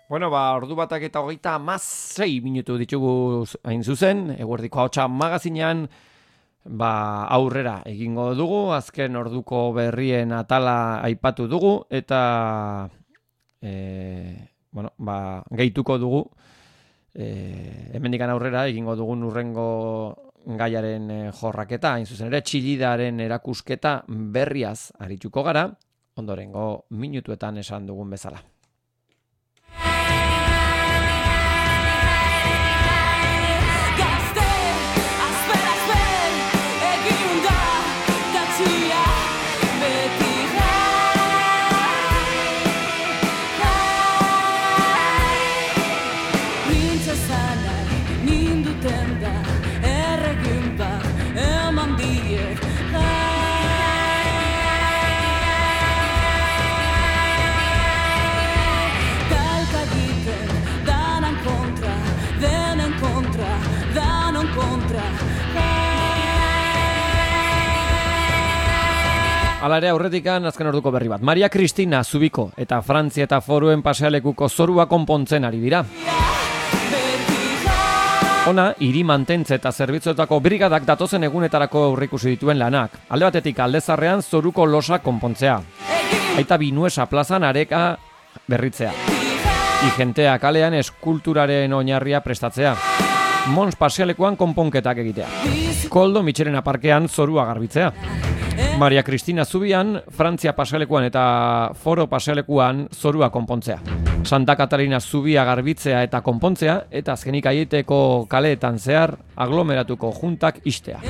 Bueno, ordu batak eta 36 minutu ditugu hain zuzen, eguerdiko ahotsa magazinean, aurrera egingo dugu, azken orduko berrien atala aipatu dugu, eta gehituko dugu, hemendikan aurrera egingo dugun urrengo gaiaren jorraketa, hain zuzen ere, txilidaren erakusketa berriaz arituko gara, ondorengo minutuetan esan dugun bezala. Hala ere aurretikan azken orduko berri bat. Maria Cristina Zubiko eta Frantzia eta Foruen pasealekuko zorua konpontzen ari dira. Ona, hiri mantentze eta zerbitzuetako brigadak datozen egunetarako aurreikusi dituen lanak. Alde batetik aldezarrean zoruko losa konpontzea. Aita Binuesa plazan areka berritzea. Igentea kalean eskulturaren oinarria prestatzea. Mons pasealekuan konponketak egitea. Koldo Mitxelena parkean zorua garbitzea. Maria Cristina Zubian, Frantzia pasealekuan eta Foro pasealekuan zorua konpontzea. Santa Katarina Zubia garbitzea eta konpontzea, eta azkenik aieteko kaleetan zehar aglomeratuko juntak istea.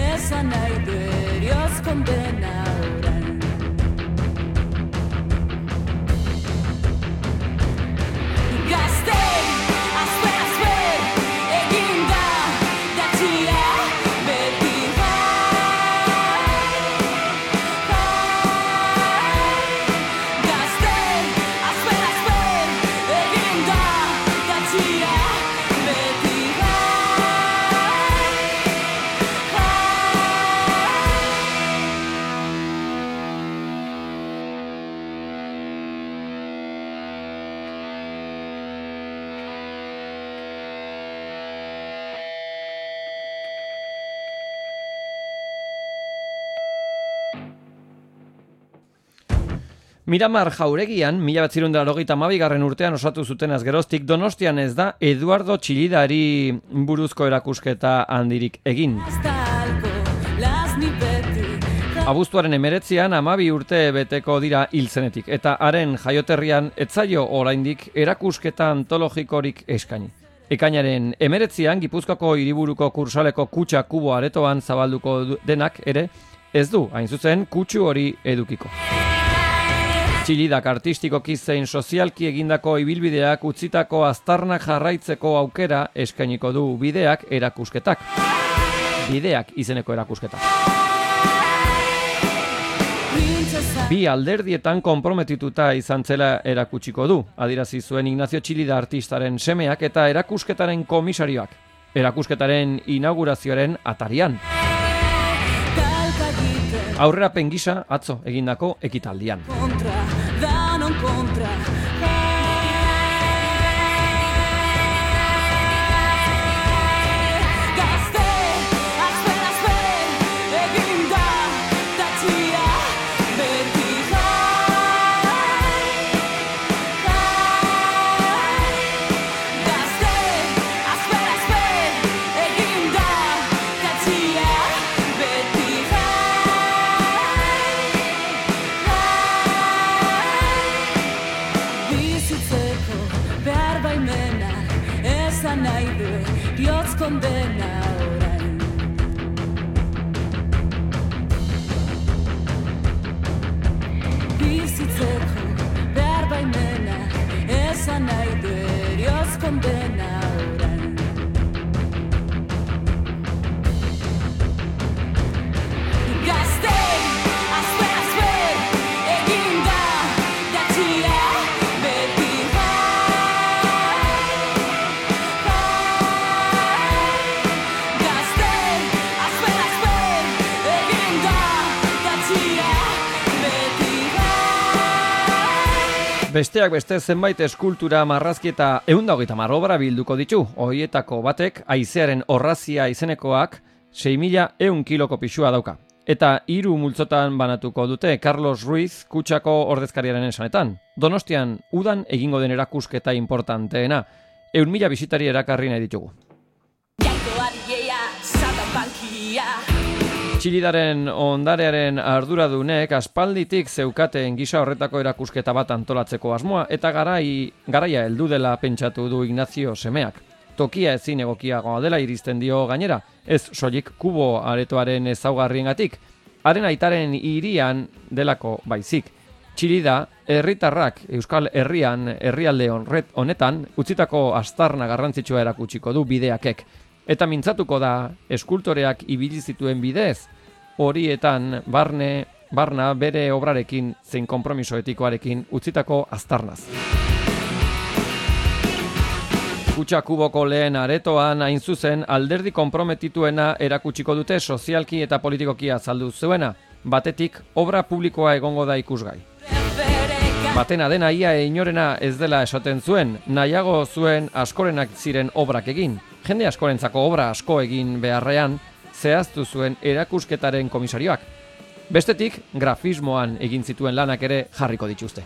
Miramar Jauregian, 1982 urtean osatu zutenaz geroztik, Donostian ez da Eduardo Txilidari buruzko erakusketa handirik egin. Abuztuaren 19an 12 urte beteko dira hil zenetik, eta haren jaioterrian etzaio oraindik erakusketa antologikorik eskaini. Ekainaren 19an Gipuzkoako hiriburuko kursaleko kutxa kubo aretoan zabalduko denak ere ez du, hain zuzen, kutsu hori edukiko. Txilidak artistikoki zein sozialki egindako ibilbideak utzitako aztarnak jarraitzeko aukera eskainiko du bideak erakusketak. Bideak izeneko erakusketak. Bi alderdietan konprometituta izan zela erakutsiko du, adierazi zuen Ignacio Txilida artistaren semeak eta erakusketaren komisarioak, erakusketaren inaugurazioaren atarian. Aurrerapen gisa atzo egindako ekitaldian. Besteak beste zenbait eskultura, marrazki eta 130 obra bilduko ditu. Horietako batek haizearen orrazia izenekoak 6.100 kiloko pisua dauka. Eta 3 multzotan banatuko dute Carlos Ruiz Kutxako ordezkariaren esanetan. Donostian udan egingo den erakusketa importanteena. 100.000 bisitari erakarri nahi ditugu. Txilidaren ondarearen arduradunek aspalditik zeukaten gisa horretako erakusketa bat antolatzeko asmoa eta garaia heldu dela pentsatu du Ignacio semeak. Tokia ezin egokiagoa dela iristen dio gainera, ez soilik kubo aretoaren ezaugarriengatik, haren aitaren hirian delako baizik. Txilida, herritarrak Euskal Herrian herrialde honetan utzitako aztarna garrantzitsua erakutsiko du bideakek. Eta mintzatuko da eskultoreak ibili zituen bidez, horietan barna bere obrarekin zein konpromiso etikoarekin utzitako aztarnaz. Kutxa kuboko lehen aretoan hain zuzen alderdi konprometituena erakutsiko dute sozialki eta politikoki azaldu zuena, batetik obra publikoa egongo da ikusgai. Batena dena ia inorena ez dela esaten zuen, nahiago zuen askorenak ziren obrak egin. Jende askorentzako obra asko egin beharrean zehaztu zuen erakusketaren komisarioak. Bestetik, grafismoan egin zituen lanak ere jarriko dituzte.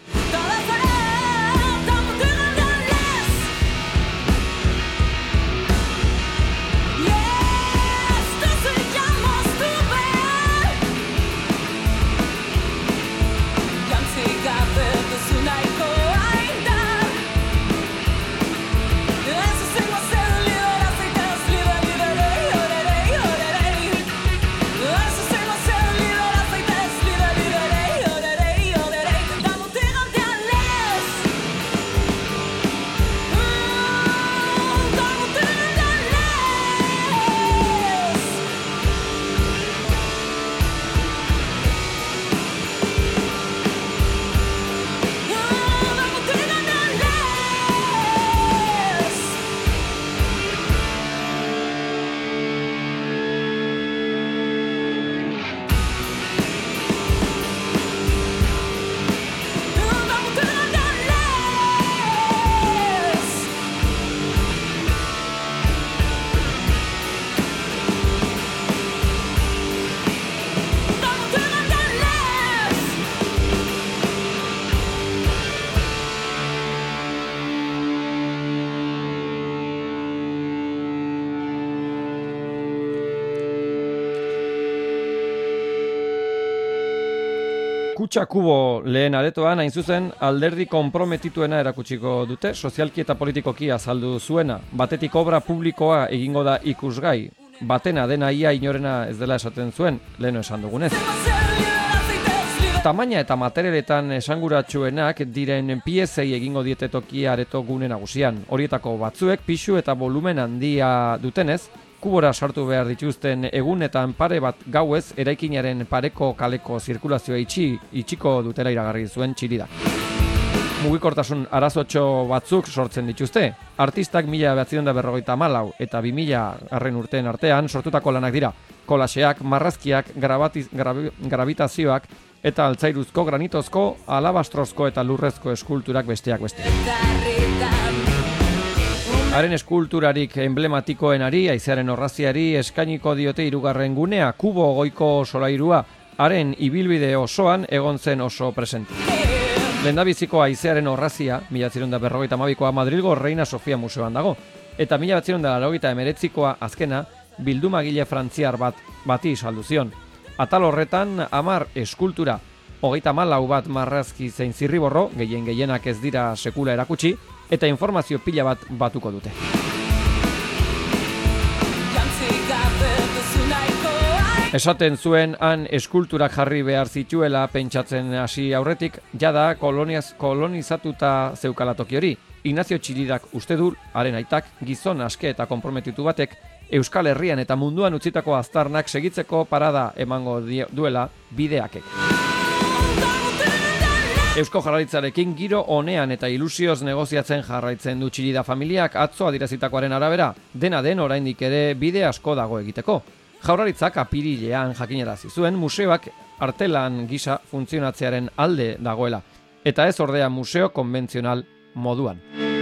Kutxa kubo lehen aretoan hain zuzen alderdi konprometituena erakutsiko dute, sozialki eta politikoki azaldu zuena. Batetik obra publikoa egingo da ikusgai, batena dena ia inorena ez dela esaten zuen, leheno esan dugunez. Tamaina eta materialetan esanguratsuenak diren piezei egingo diete tokia areto gune nagusian. Horietako batzuek pisu eta volumen handia dutenez, kubora sartu behar dituzten egunetan pare bat gauez eraikinaren pareko kaleko zirkulazioa itxiko dutela iragarri zuen Txilida. Mugikortasun arazotxo batzuk sortzen dituzte. Artistak 1954 eta 2000 urteen artean sortutako lanak dira. Kolaxeak, marrazkiak, grabitazioak eta altzairuzko, granitozko, alabastrozko eta lurrezko eskulturak besteak beste. Haren eskulturarik emblematikoenari, haizearen orraziari eskainiko diote 3. gunea, kubo goiko solairua, haren ibilbide osoan egon zen oso presente. Lehendabiziko haizearen orrazia, 1952koa Madrilgo Reina Sofia Museoan dago, eta 1989koa azkena bildumagile frantziar bati saldu zion. Atal horretan 10 eskultura, 34 bat marrazki zein zirriborro, gehienak ez dira sekula erakutsi, eta informazio pila bat batuko dute. Esaten zuen han eskulturak jarri behar zituela pentsatzen hasi aurretik, jada kolonizatuta zeukala toki hori. Ignacio Txilidak uste du, haren aitak, gizon aske eta konprometitu batek, Euskal Herrian eta munduan utzitako aztarnak segitzeko parada emango duela bideakek. Eusko Jaurlaritzarekin giro onean eta ilusioz negoziatzen jarraitzen du Txilida familiak atzo adierazitakoaren arabera, dena den oraindik ere bide asko dago egiteko. Jaurlaritzak apirilean jakinarazi zuen museoak artelan gisa funtzionatzearen alde dagoela. eta ez ordea museo konbentzional moduan.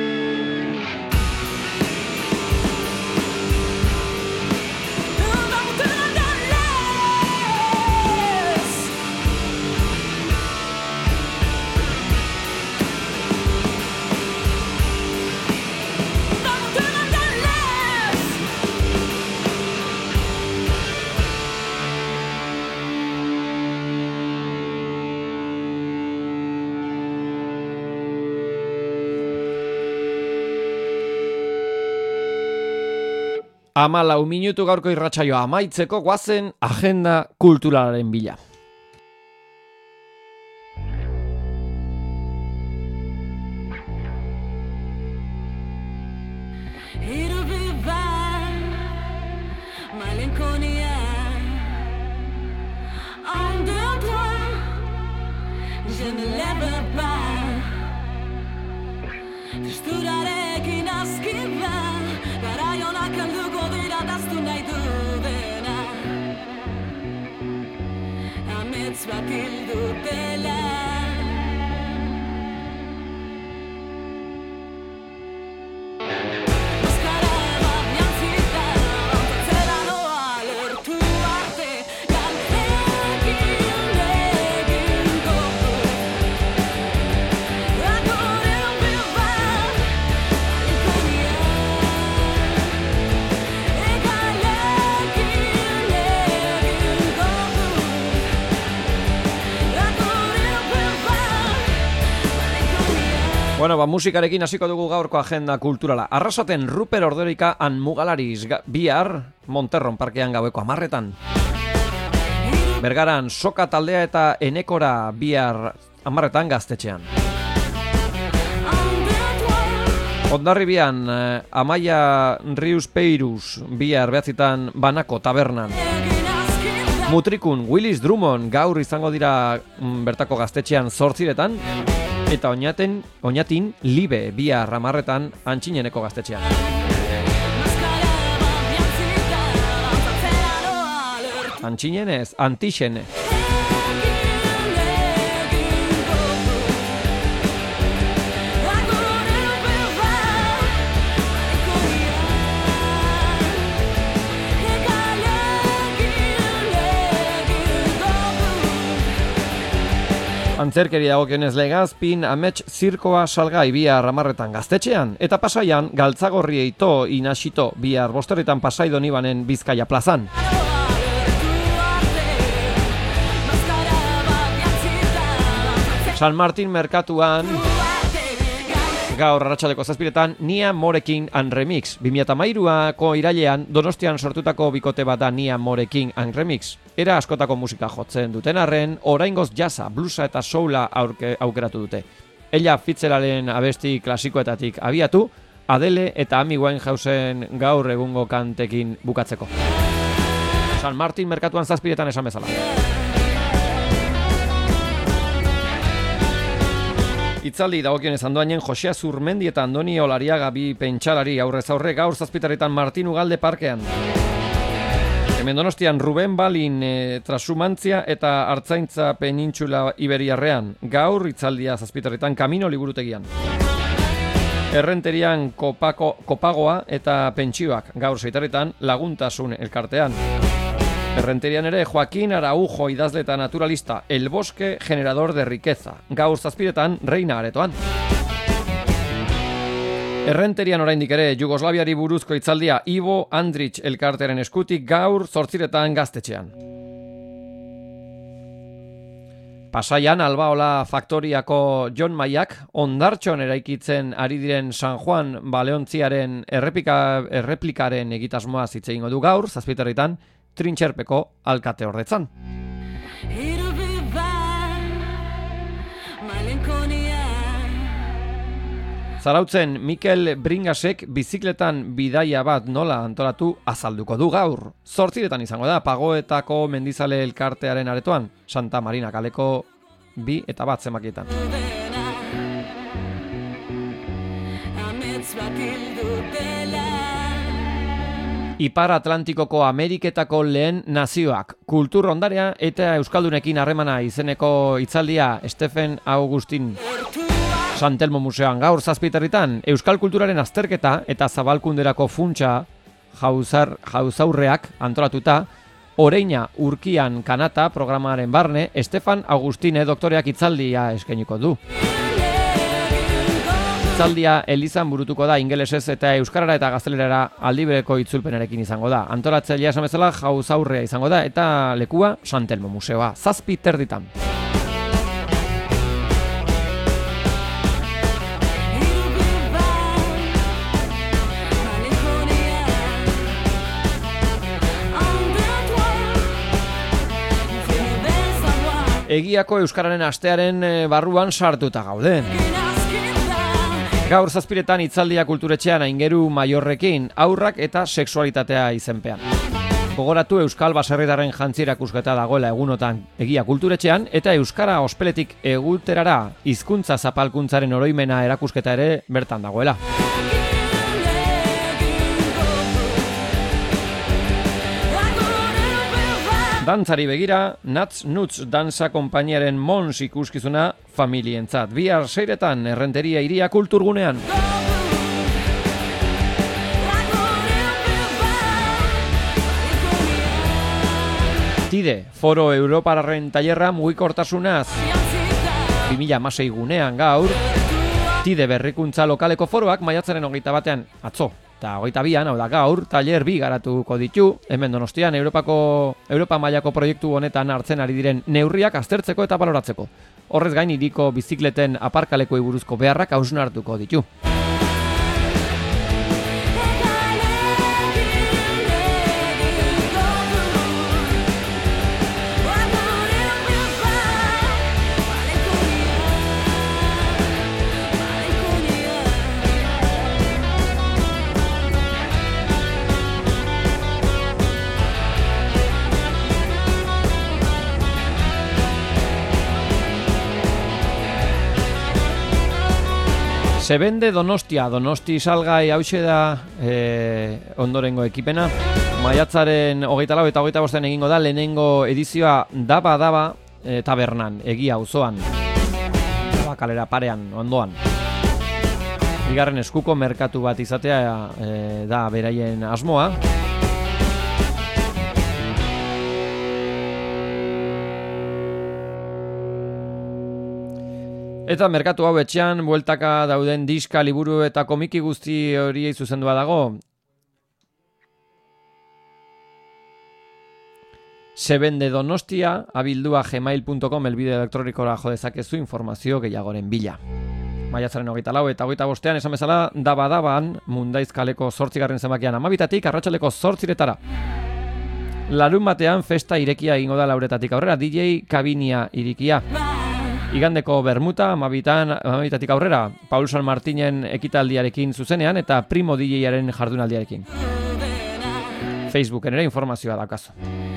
Hamalau minutu gaurko irratsaioa amaitzeko goazen agenda kulturalaren bila. Bueno, musikarekin hasiko dugu gaurko agenda kulturala. Arrasaten Ruper Ordorika and Mugalariz bihar Monterron parkean gaueko 10:00. Bergaran Soka taldea eta Enekora bihar 10:00 Gaztetxean. Hondarribian Amaia Rius Peirus bihar 9:00 Banako tabernan. Mutrikun Willis Drummond gaur izango dira bertako Gaztetxean 8:00. Eta Oñatin Libe bihar 10:00 Antxineneko Gaztetxean. Antxinenez, Antixene. Antzerkeri dagokionez Legazpin Amets Zirkoa salgai bihar 10:00 Gaztetxean, eta Pasaian Galtzagorri Eito Inasito bihar 5:00 Pasai Donibanen Bizkaia plazan. San Martin merkatuan gaur arratsaldeko 7:00 Nia Morekin and Remix. 2013ko irailean Donostian sortutako bikote bat da Nia Morekin and Remix. Era askotako musika jotzen duten arren, oraingoz jazza, bluesa eta soula aukeratu dute. Ella Fitzgeralden abesti klasikoetatik abiatu, Adele eta Amy Winehousen gaur egungo kantekin bukatzeko. San Martin merkatuan 7:00 esan bezala. Itzaldi dagokionez Andoainen Josea Zurmendi eta Andoni Olariaga bi pentsalari aurrez aurre gaur 7:00 Martin Ugalde parkean. Hemen Donostian Ruben Balin Trasumantzia eta Artzaintza Penintxula Iberiarrean. Gaur itzaldia 7:00 Kamino liburutegian. Errenterian Kopagoa eta Pentsioak gaur 6:00 Laguntasun elkartean. Errenterian ere Joaquín Araujo idazle eta naturalista, El Bosque generador de riqueza. Gaur 7:00 Reina aretoan. Errenterian oraindik ere Jugoslaviari buruzko itzaldia Ivo Andrich elkartearen eskutik gaur 8:00 Gaztetxean. Pasaian Albaola faktoriako John Maiak Ondartxon eraikitzen ari diren San Juan Baleontziaren erreplikaren egitasmoa hitz egingo du gaur 7:00 Trintxerpeko alkate ordetzan. Zarautzen Mikel Bringasek bizikletan bidaia bat nola antolatu azalduko du gaur. 8:00 izango da Pagoetako mendizale elkartearen aretoan, Santa Marina kaleko 2 eta 1 zenbakietan. Ipar Atlantikoko Ameriketako lehen nazioak, kultur ondarea eta euskaldunekin harremana izeneko hitzaldia Stephen Augustin Santelmo Museoan gaur 7:00 euskal kulturaren azterketa eta zabalkunderako funtsa jauzaurreak antolatuta, Oreina Urkian Kanata programaren barne Stefan Augustine doktoreak hitzaldia eskainiko du. Hitzaldia Elizan burutuko da ingelesez eta euskarara eta gaztelerara aldibereko itzulpenarekin izango da. Antolatzailea esan bezala jauzaurrea izango da eta lekua Santelmo Museoa 7:30. Egiako euskararen astearen barruan sartuta gaude. Gaur 7:00 hitzaldia kulturetxean Aingeru Maiorrekin, haurrak eta sexualitatea izenpean. Gogoratu euskal baserritarren jantziera ikusketa dagoela egunotan Egia kulturetxean eta euskara ospeletik egulterara hizkuntza zapalkuntzaren oroimena erakusketa ere bertan dagoela. Dantzari begira, Nats Nuts dantza konpainiaren Mons ikuskizuna familientzat. Bihar 6:00 Errenteria Hiria kulturgunean. Tide, Foro Europarraren tailerra mugikortasunaz. 2016 gunean gaur. Tide berrikuntza lokaleko foroak maiatzaren 21 atzo. Eta 22an, hau da gaur, tailer 2 garatuko ditu, hemen Donostian, Europa mailako proiektu honetan hartzen ari diren neurriak aztertzeko eta baloratzeko. Horrez gain, hiriko bizikleten aparkalekuei buruzko beharrak hausnartuko ditu. Sebende Donostia, Donosti salgai hauxe da ondorengo ekipena. Maiatzaren 24 eta 25 egingo da lehenengo edizioa Daba tabernan, Egia auzoan. Kalera parean, ondoan. Bigarren eskuko merkatu bat izatea da beraien asmoa. Eta merkatu hau etxean, bueltaka dauden diska, liburu eta komiki guzti horiei zuzendua dago. Sebende Donostia, abildua gmail.com, elbide elektronikora jo dezakezu informazio gehiagoren bila. Maiatzaren 24 eta 25 esan bezala, Daban, Mundaizkaleko 8. zenbakian 12 arratsaldeko 8 Larun batean festa irekia egingo da 4 aurrera, DJ Kabinia irikia. Igandeko bermuta, 12 aurrera, Paul San Martinen ekitaldiarekin zuzenean eta Primo DJaren jardunaldiarekin. Facebooken ere informazioa daukazu.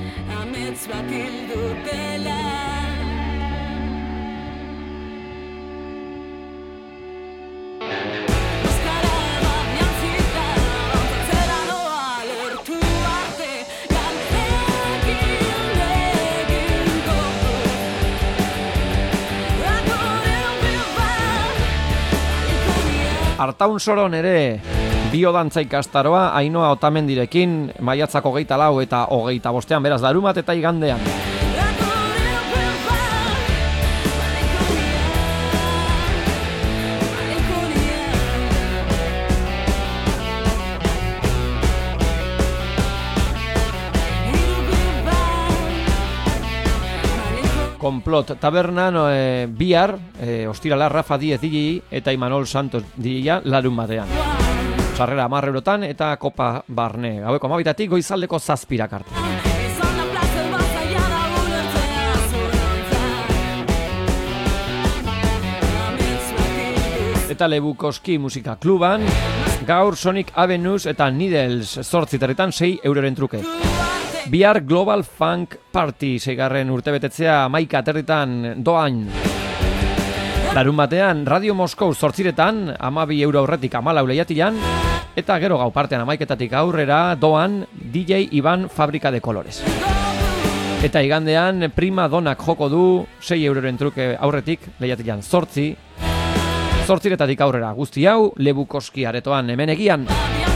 Artaun Soron ere biodantza ikastaroa Ainoa Otamendirekin maiatzak 24 eta 25 beraz larumat eta igandean. Konplot tabernan bihar, ostirala Rafa Diez DJ eta Imanol Santos DJ larun batean. Sarrera 10 eurotan eta kopa barne. Gaueko 12 goizaldeko 7 arte. Eta Lebukoski musika kluban, gaur Sonic Avenues eta Needles 8 6 euroren truke. Bihar Global Funk Party 6. urtebetetzea 11:30 doan. Larun batean, Radio Moskau 8:00 €12 aurretik 14 lehiatilan, eta gero gau partean 11:00 aurrera doan DJ Iban Fabrika de Colores. Eta igandean Prima Donak joko du 6 € truke aurretik lehiatilan 8, 8:00 aurrera guzti hau Lebukoski aretoan hemen egian.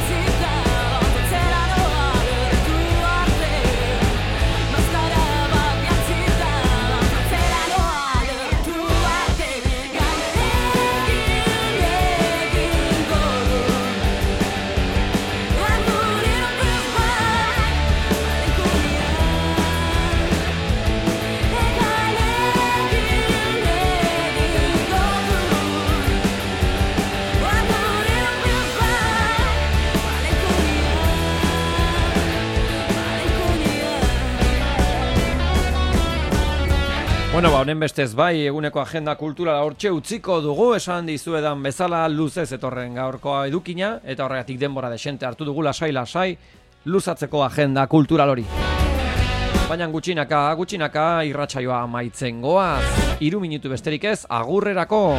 Bueno, honen bestez bai, eguneko agenda kulturala hortxe utziko dugu, esan dizuedan bezala luzez etorren gaurkoa edukina, eta horregatik denbora desente hartu dugu lasai luzatzeko agenda kultural hori. Baina gutxinaka irratsaioa amaitzen goaz, 3 minutu besterik ez, agurrerako!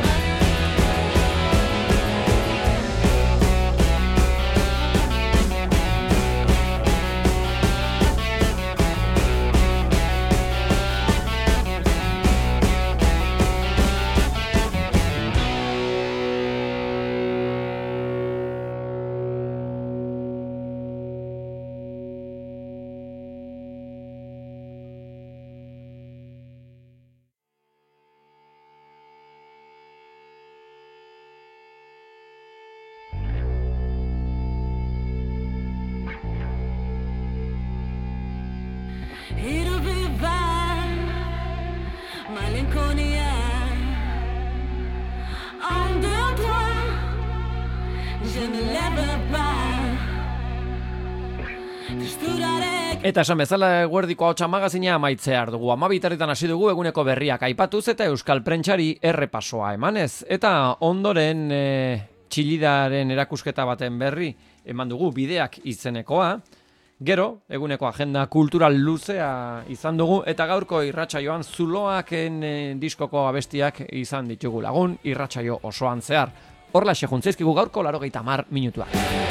Eta esan bezala eguerdiko ahotsa magazina amaitzear dugu. 12:00 hasi dugu eguneko berriak aipatuz eta euskal prentsari errepasoa emanez. Eta ondoren txilidaren erakusketa baten berri eman dugu bideak izenekoa. Gero, eguneko agenda kultural luzea izan dugu eta gaurko irratsaioan Zuloaken diskoko abestiak izan ditugu lagun irratsaio osoan zehar. Horlaxe juntzaizkigu gaurko 80 minutuak.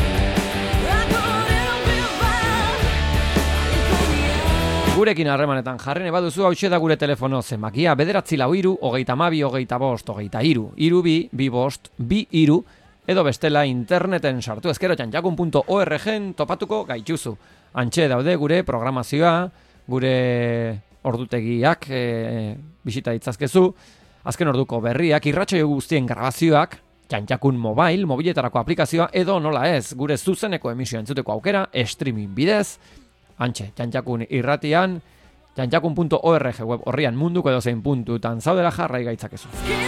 Gurekin harremanetan jarren baduzu hautxe da gure telefono zenbakia 943 22 25 23 2 2 edo bestela interneten sartu ezkero txantxakun.org topatuko gaituzu. Antxe daude gure programazioa, gure ordutegiak bisita ditzazkezu, azken orduko berriak, irratsaio guztien grabazioak, Txantxakun mobile, mobiletarako aplikazioa edo nola ez, gure zuzeneko emisio entzuteko aukera, streaming bidez, antxe, Txantxakun irratian, txantxakun.org web horrian munduko edozein puntutan zaudela jarrai gaitzakezu.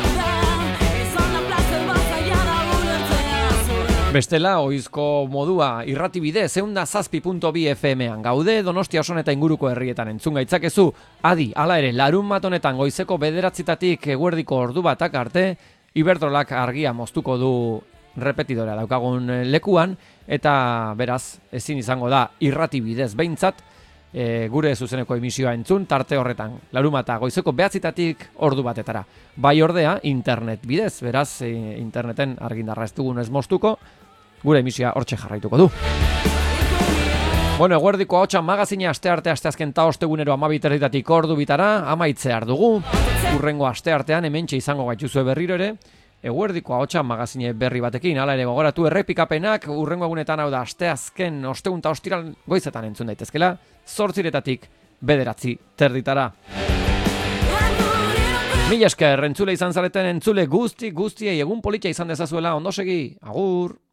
Bestela, oizko modua irrati bidez, 107.2 FM-an gaude, Donostia oson eta inguruko herrietan entzun gaitzakezu, adi, hala ere, larun bat honetan goizeko 9:00 eguerdiko ordu batak arte, Iberdrolak argia moztuko du repetidorea daukagun lekuan, eta beraz, ezin izango da irrati bidez behintzat, gure zuzeneko emisioa entzun, tarte horretan, larumata goizeko 9:00 ordu batetara. Bai ordea, internet bidez, beraz, interneten argindarra ez dugun ez moztuko, gure emisioa hortxe jarraituko du. Bueno, eguerdiko ahotsa magazina astearte asteazken ta ostegunero 12:00 ordu bitara, amaitzear dugu. Urrengo asteartean hementxe izango gaituzue berriro ere, eguerdiko ahotsa magazine berri batekin, hala ere gogoratu errepikapenak urrengo egunetan hau da asteazken ostegun ta ostiral goizetan entzun daitezkela, 8:00 9:30 Mila esker entzule izan zareten entzule guztiei egun politia izan dezazuela, ondo segi, agur!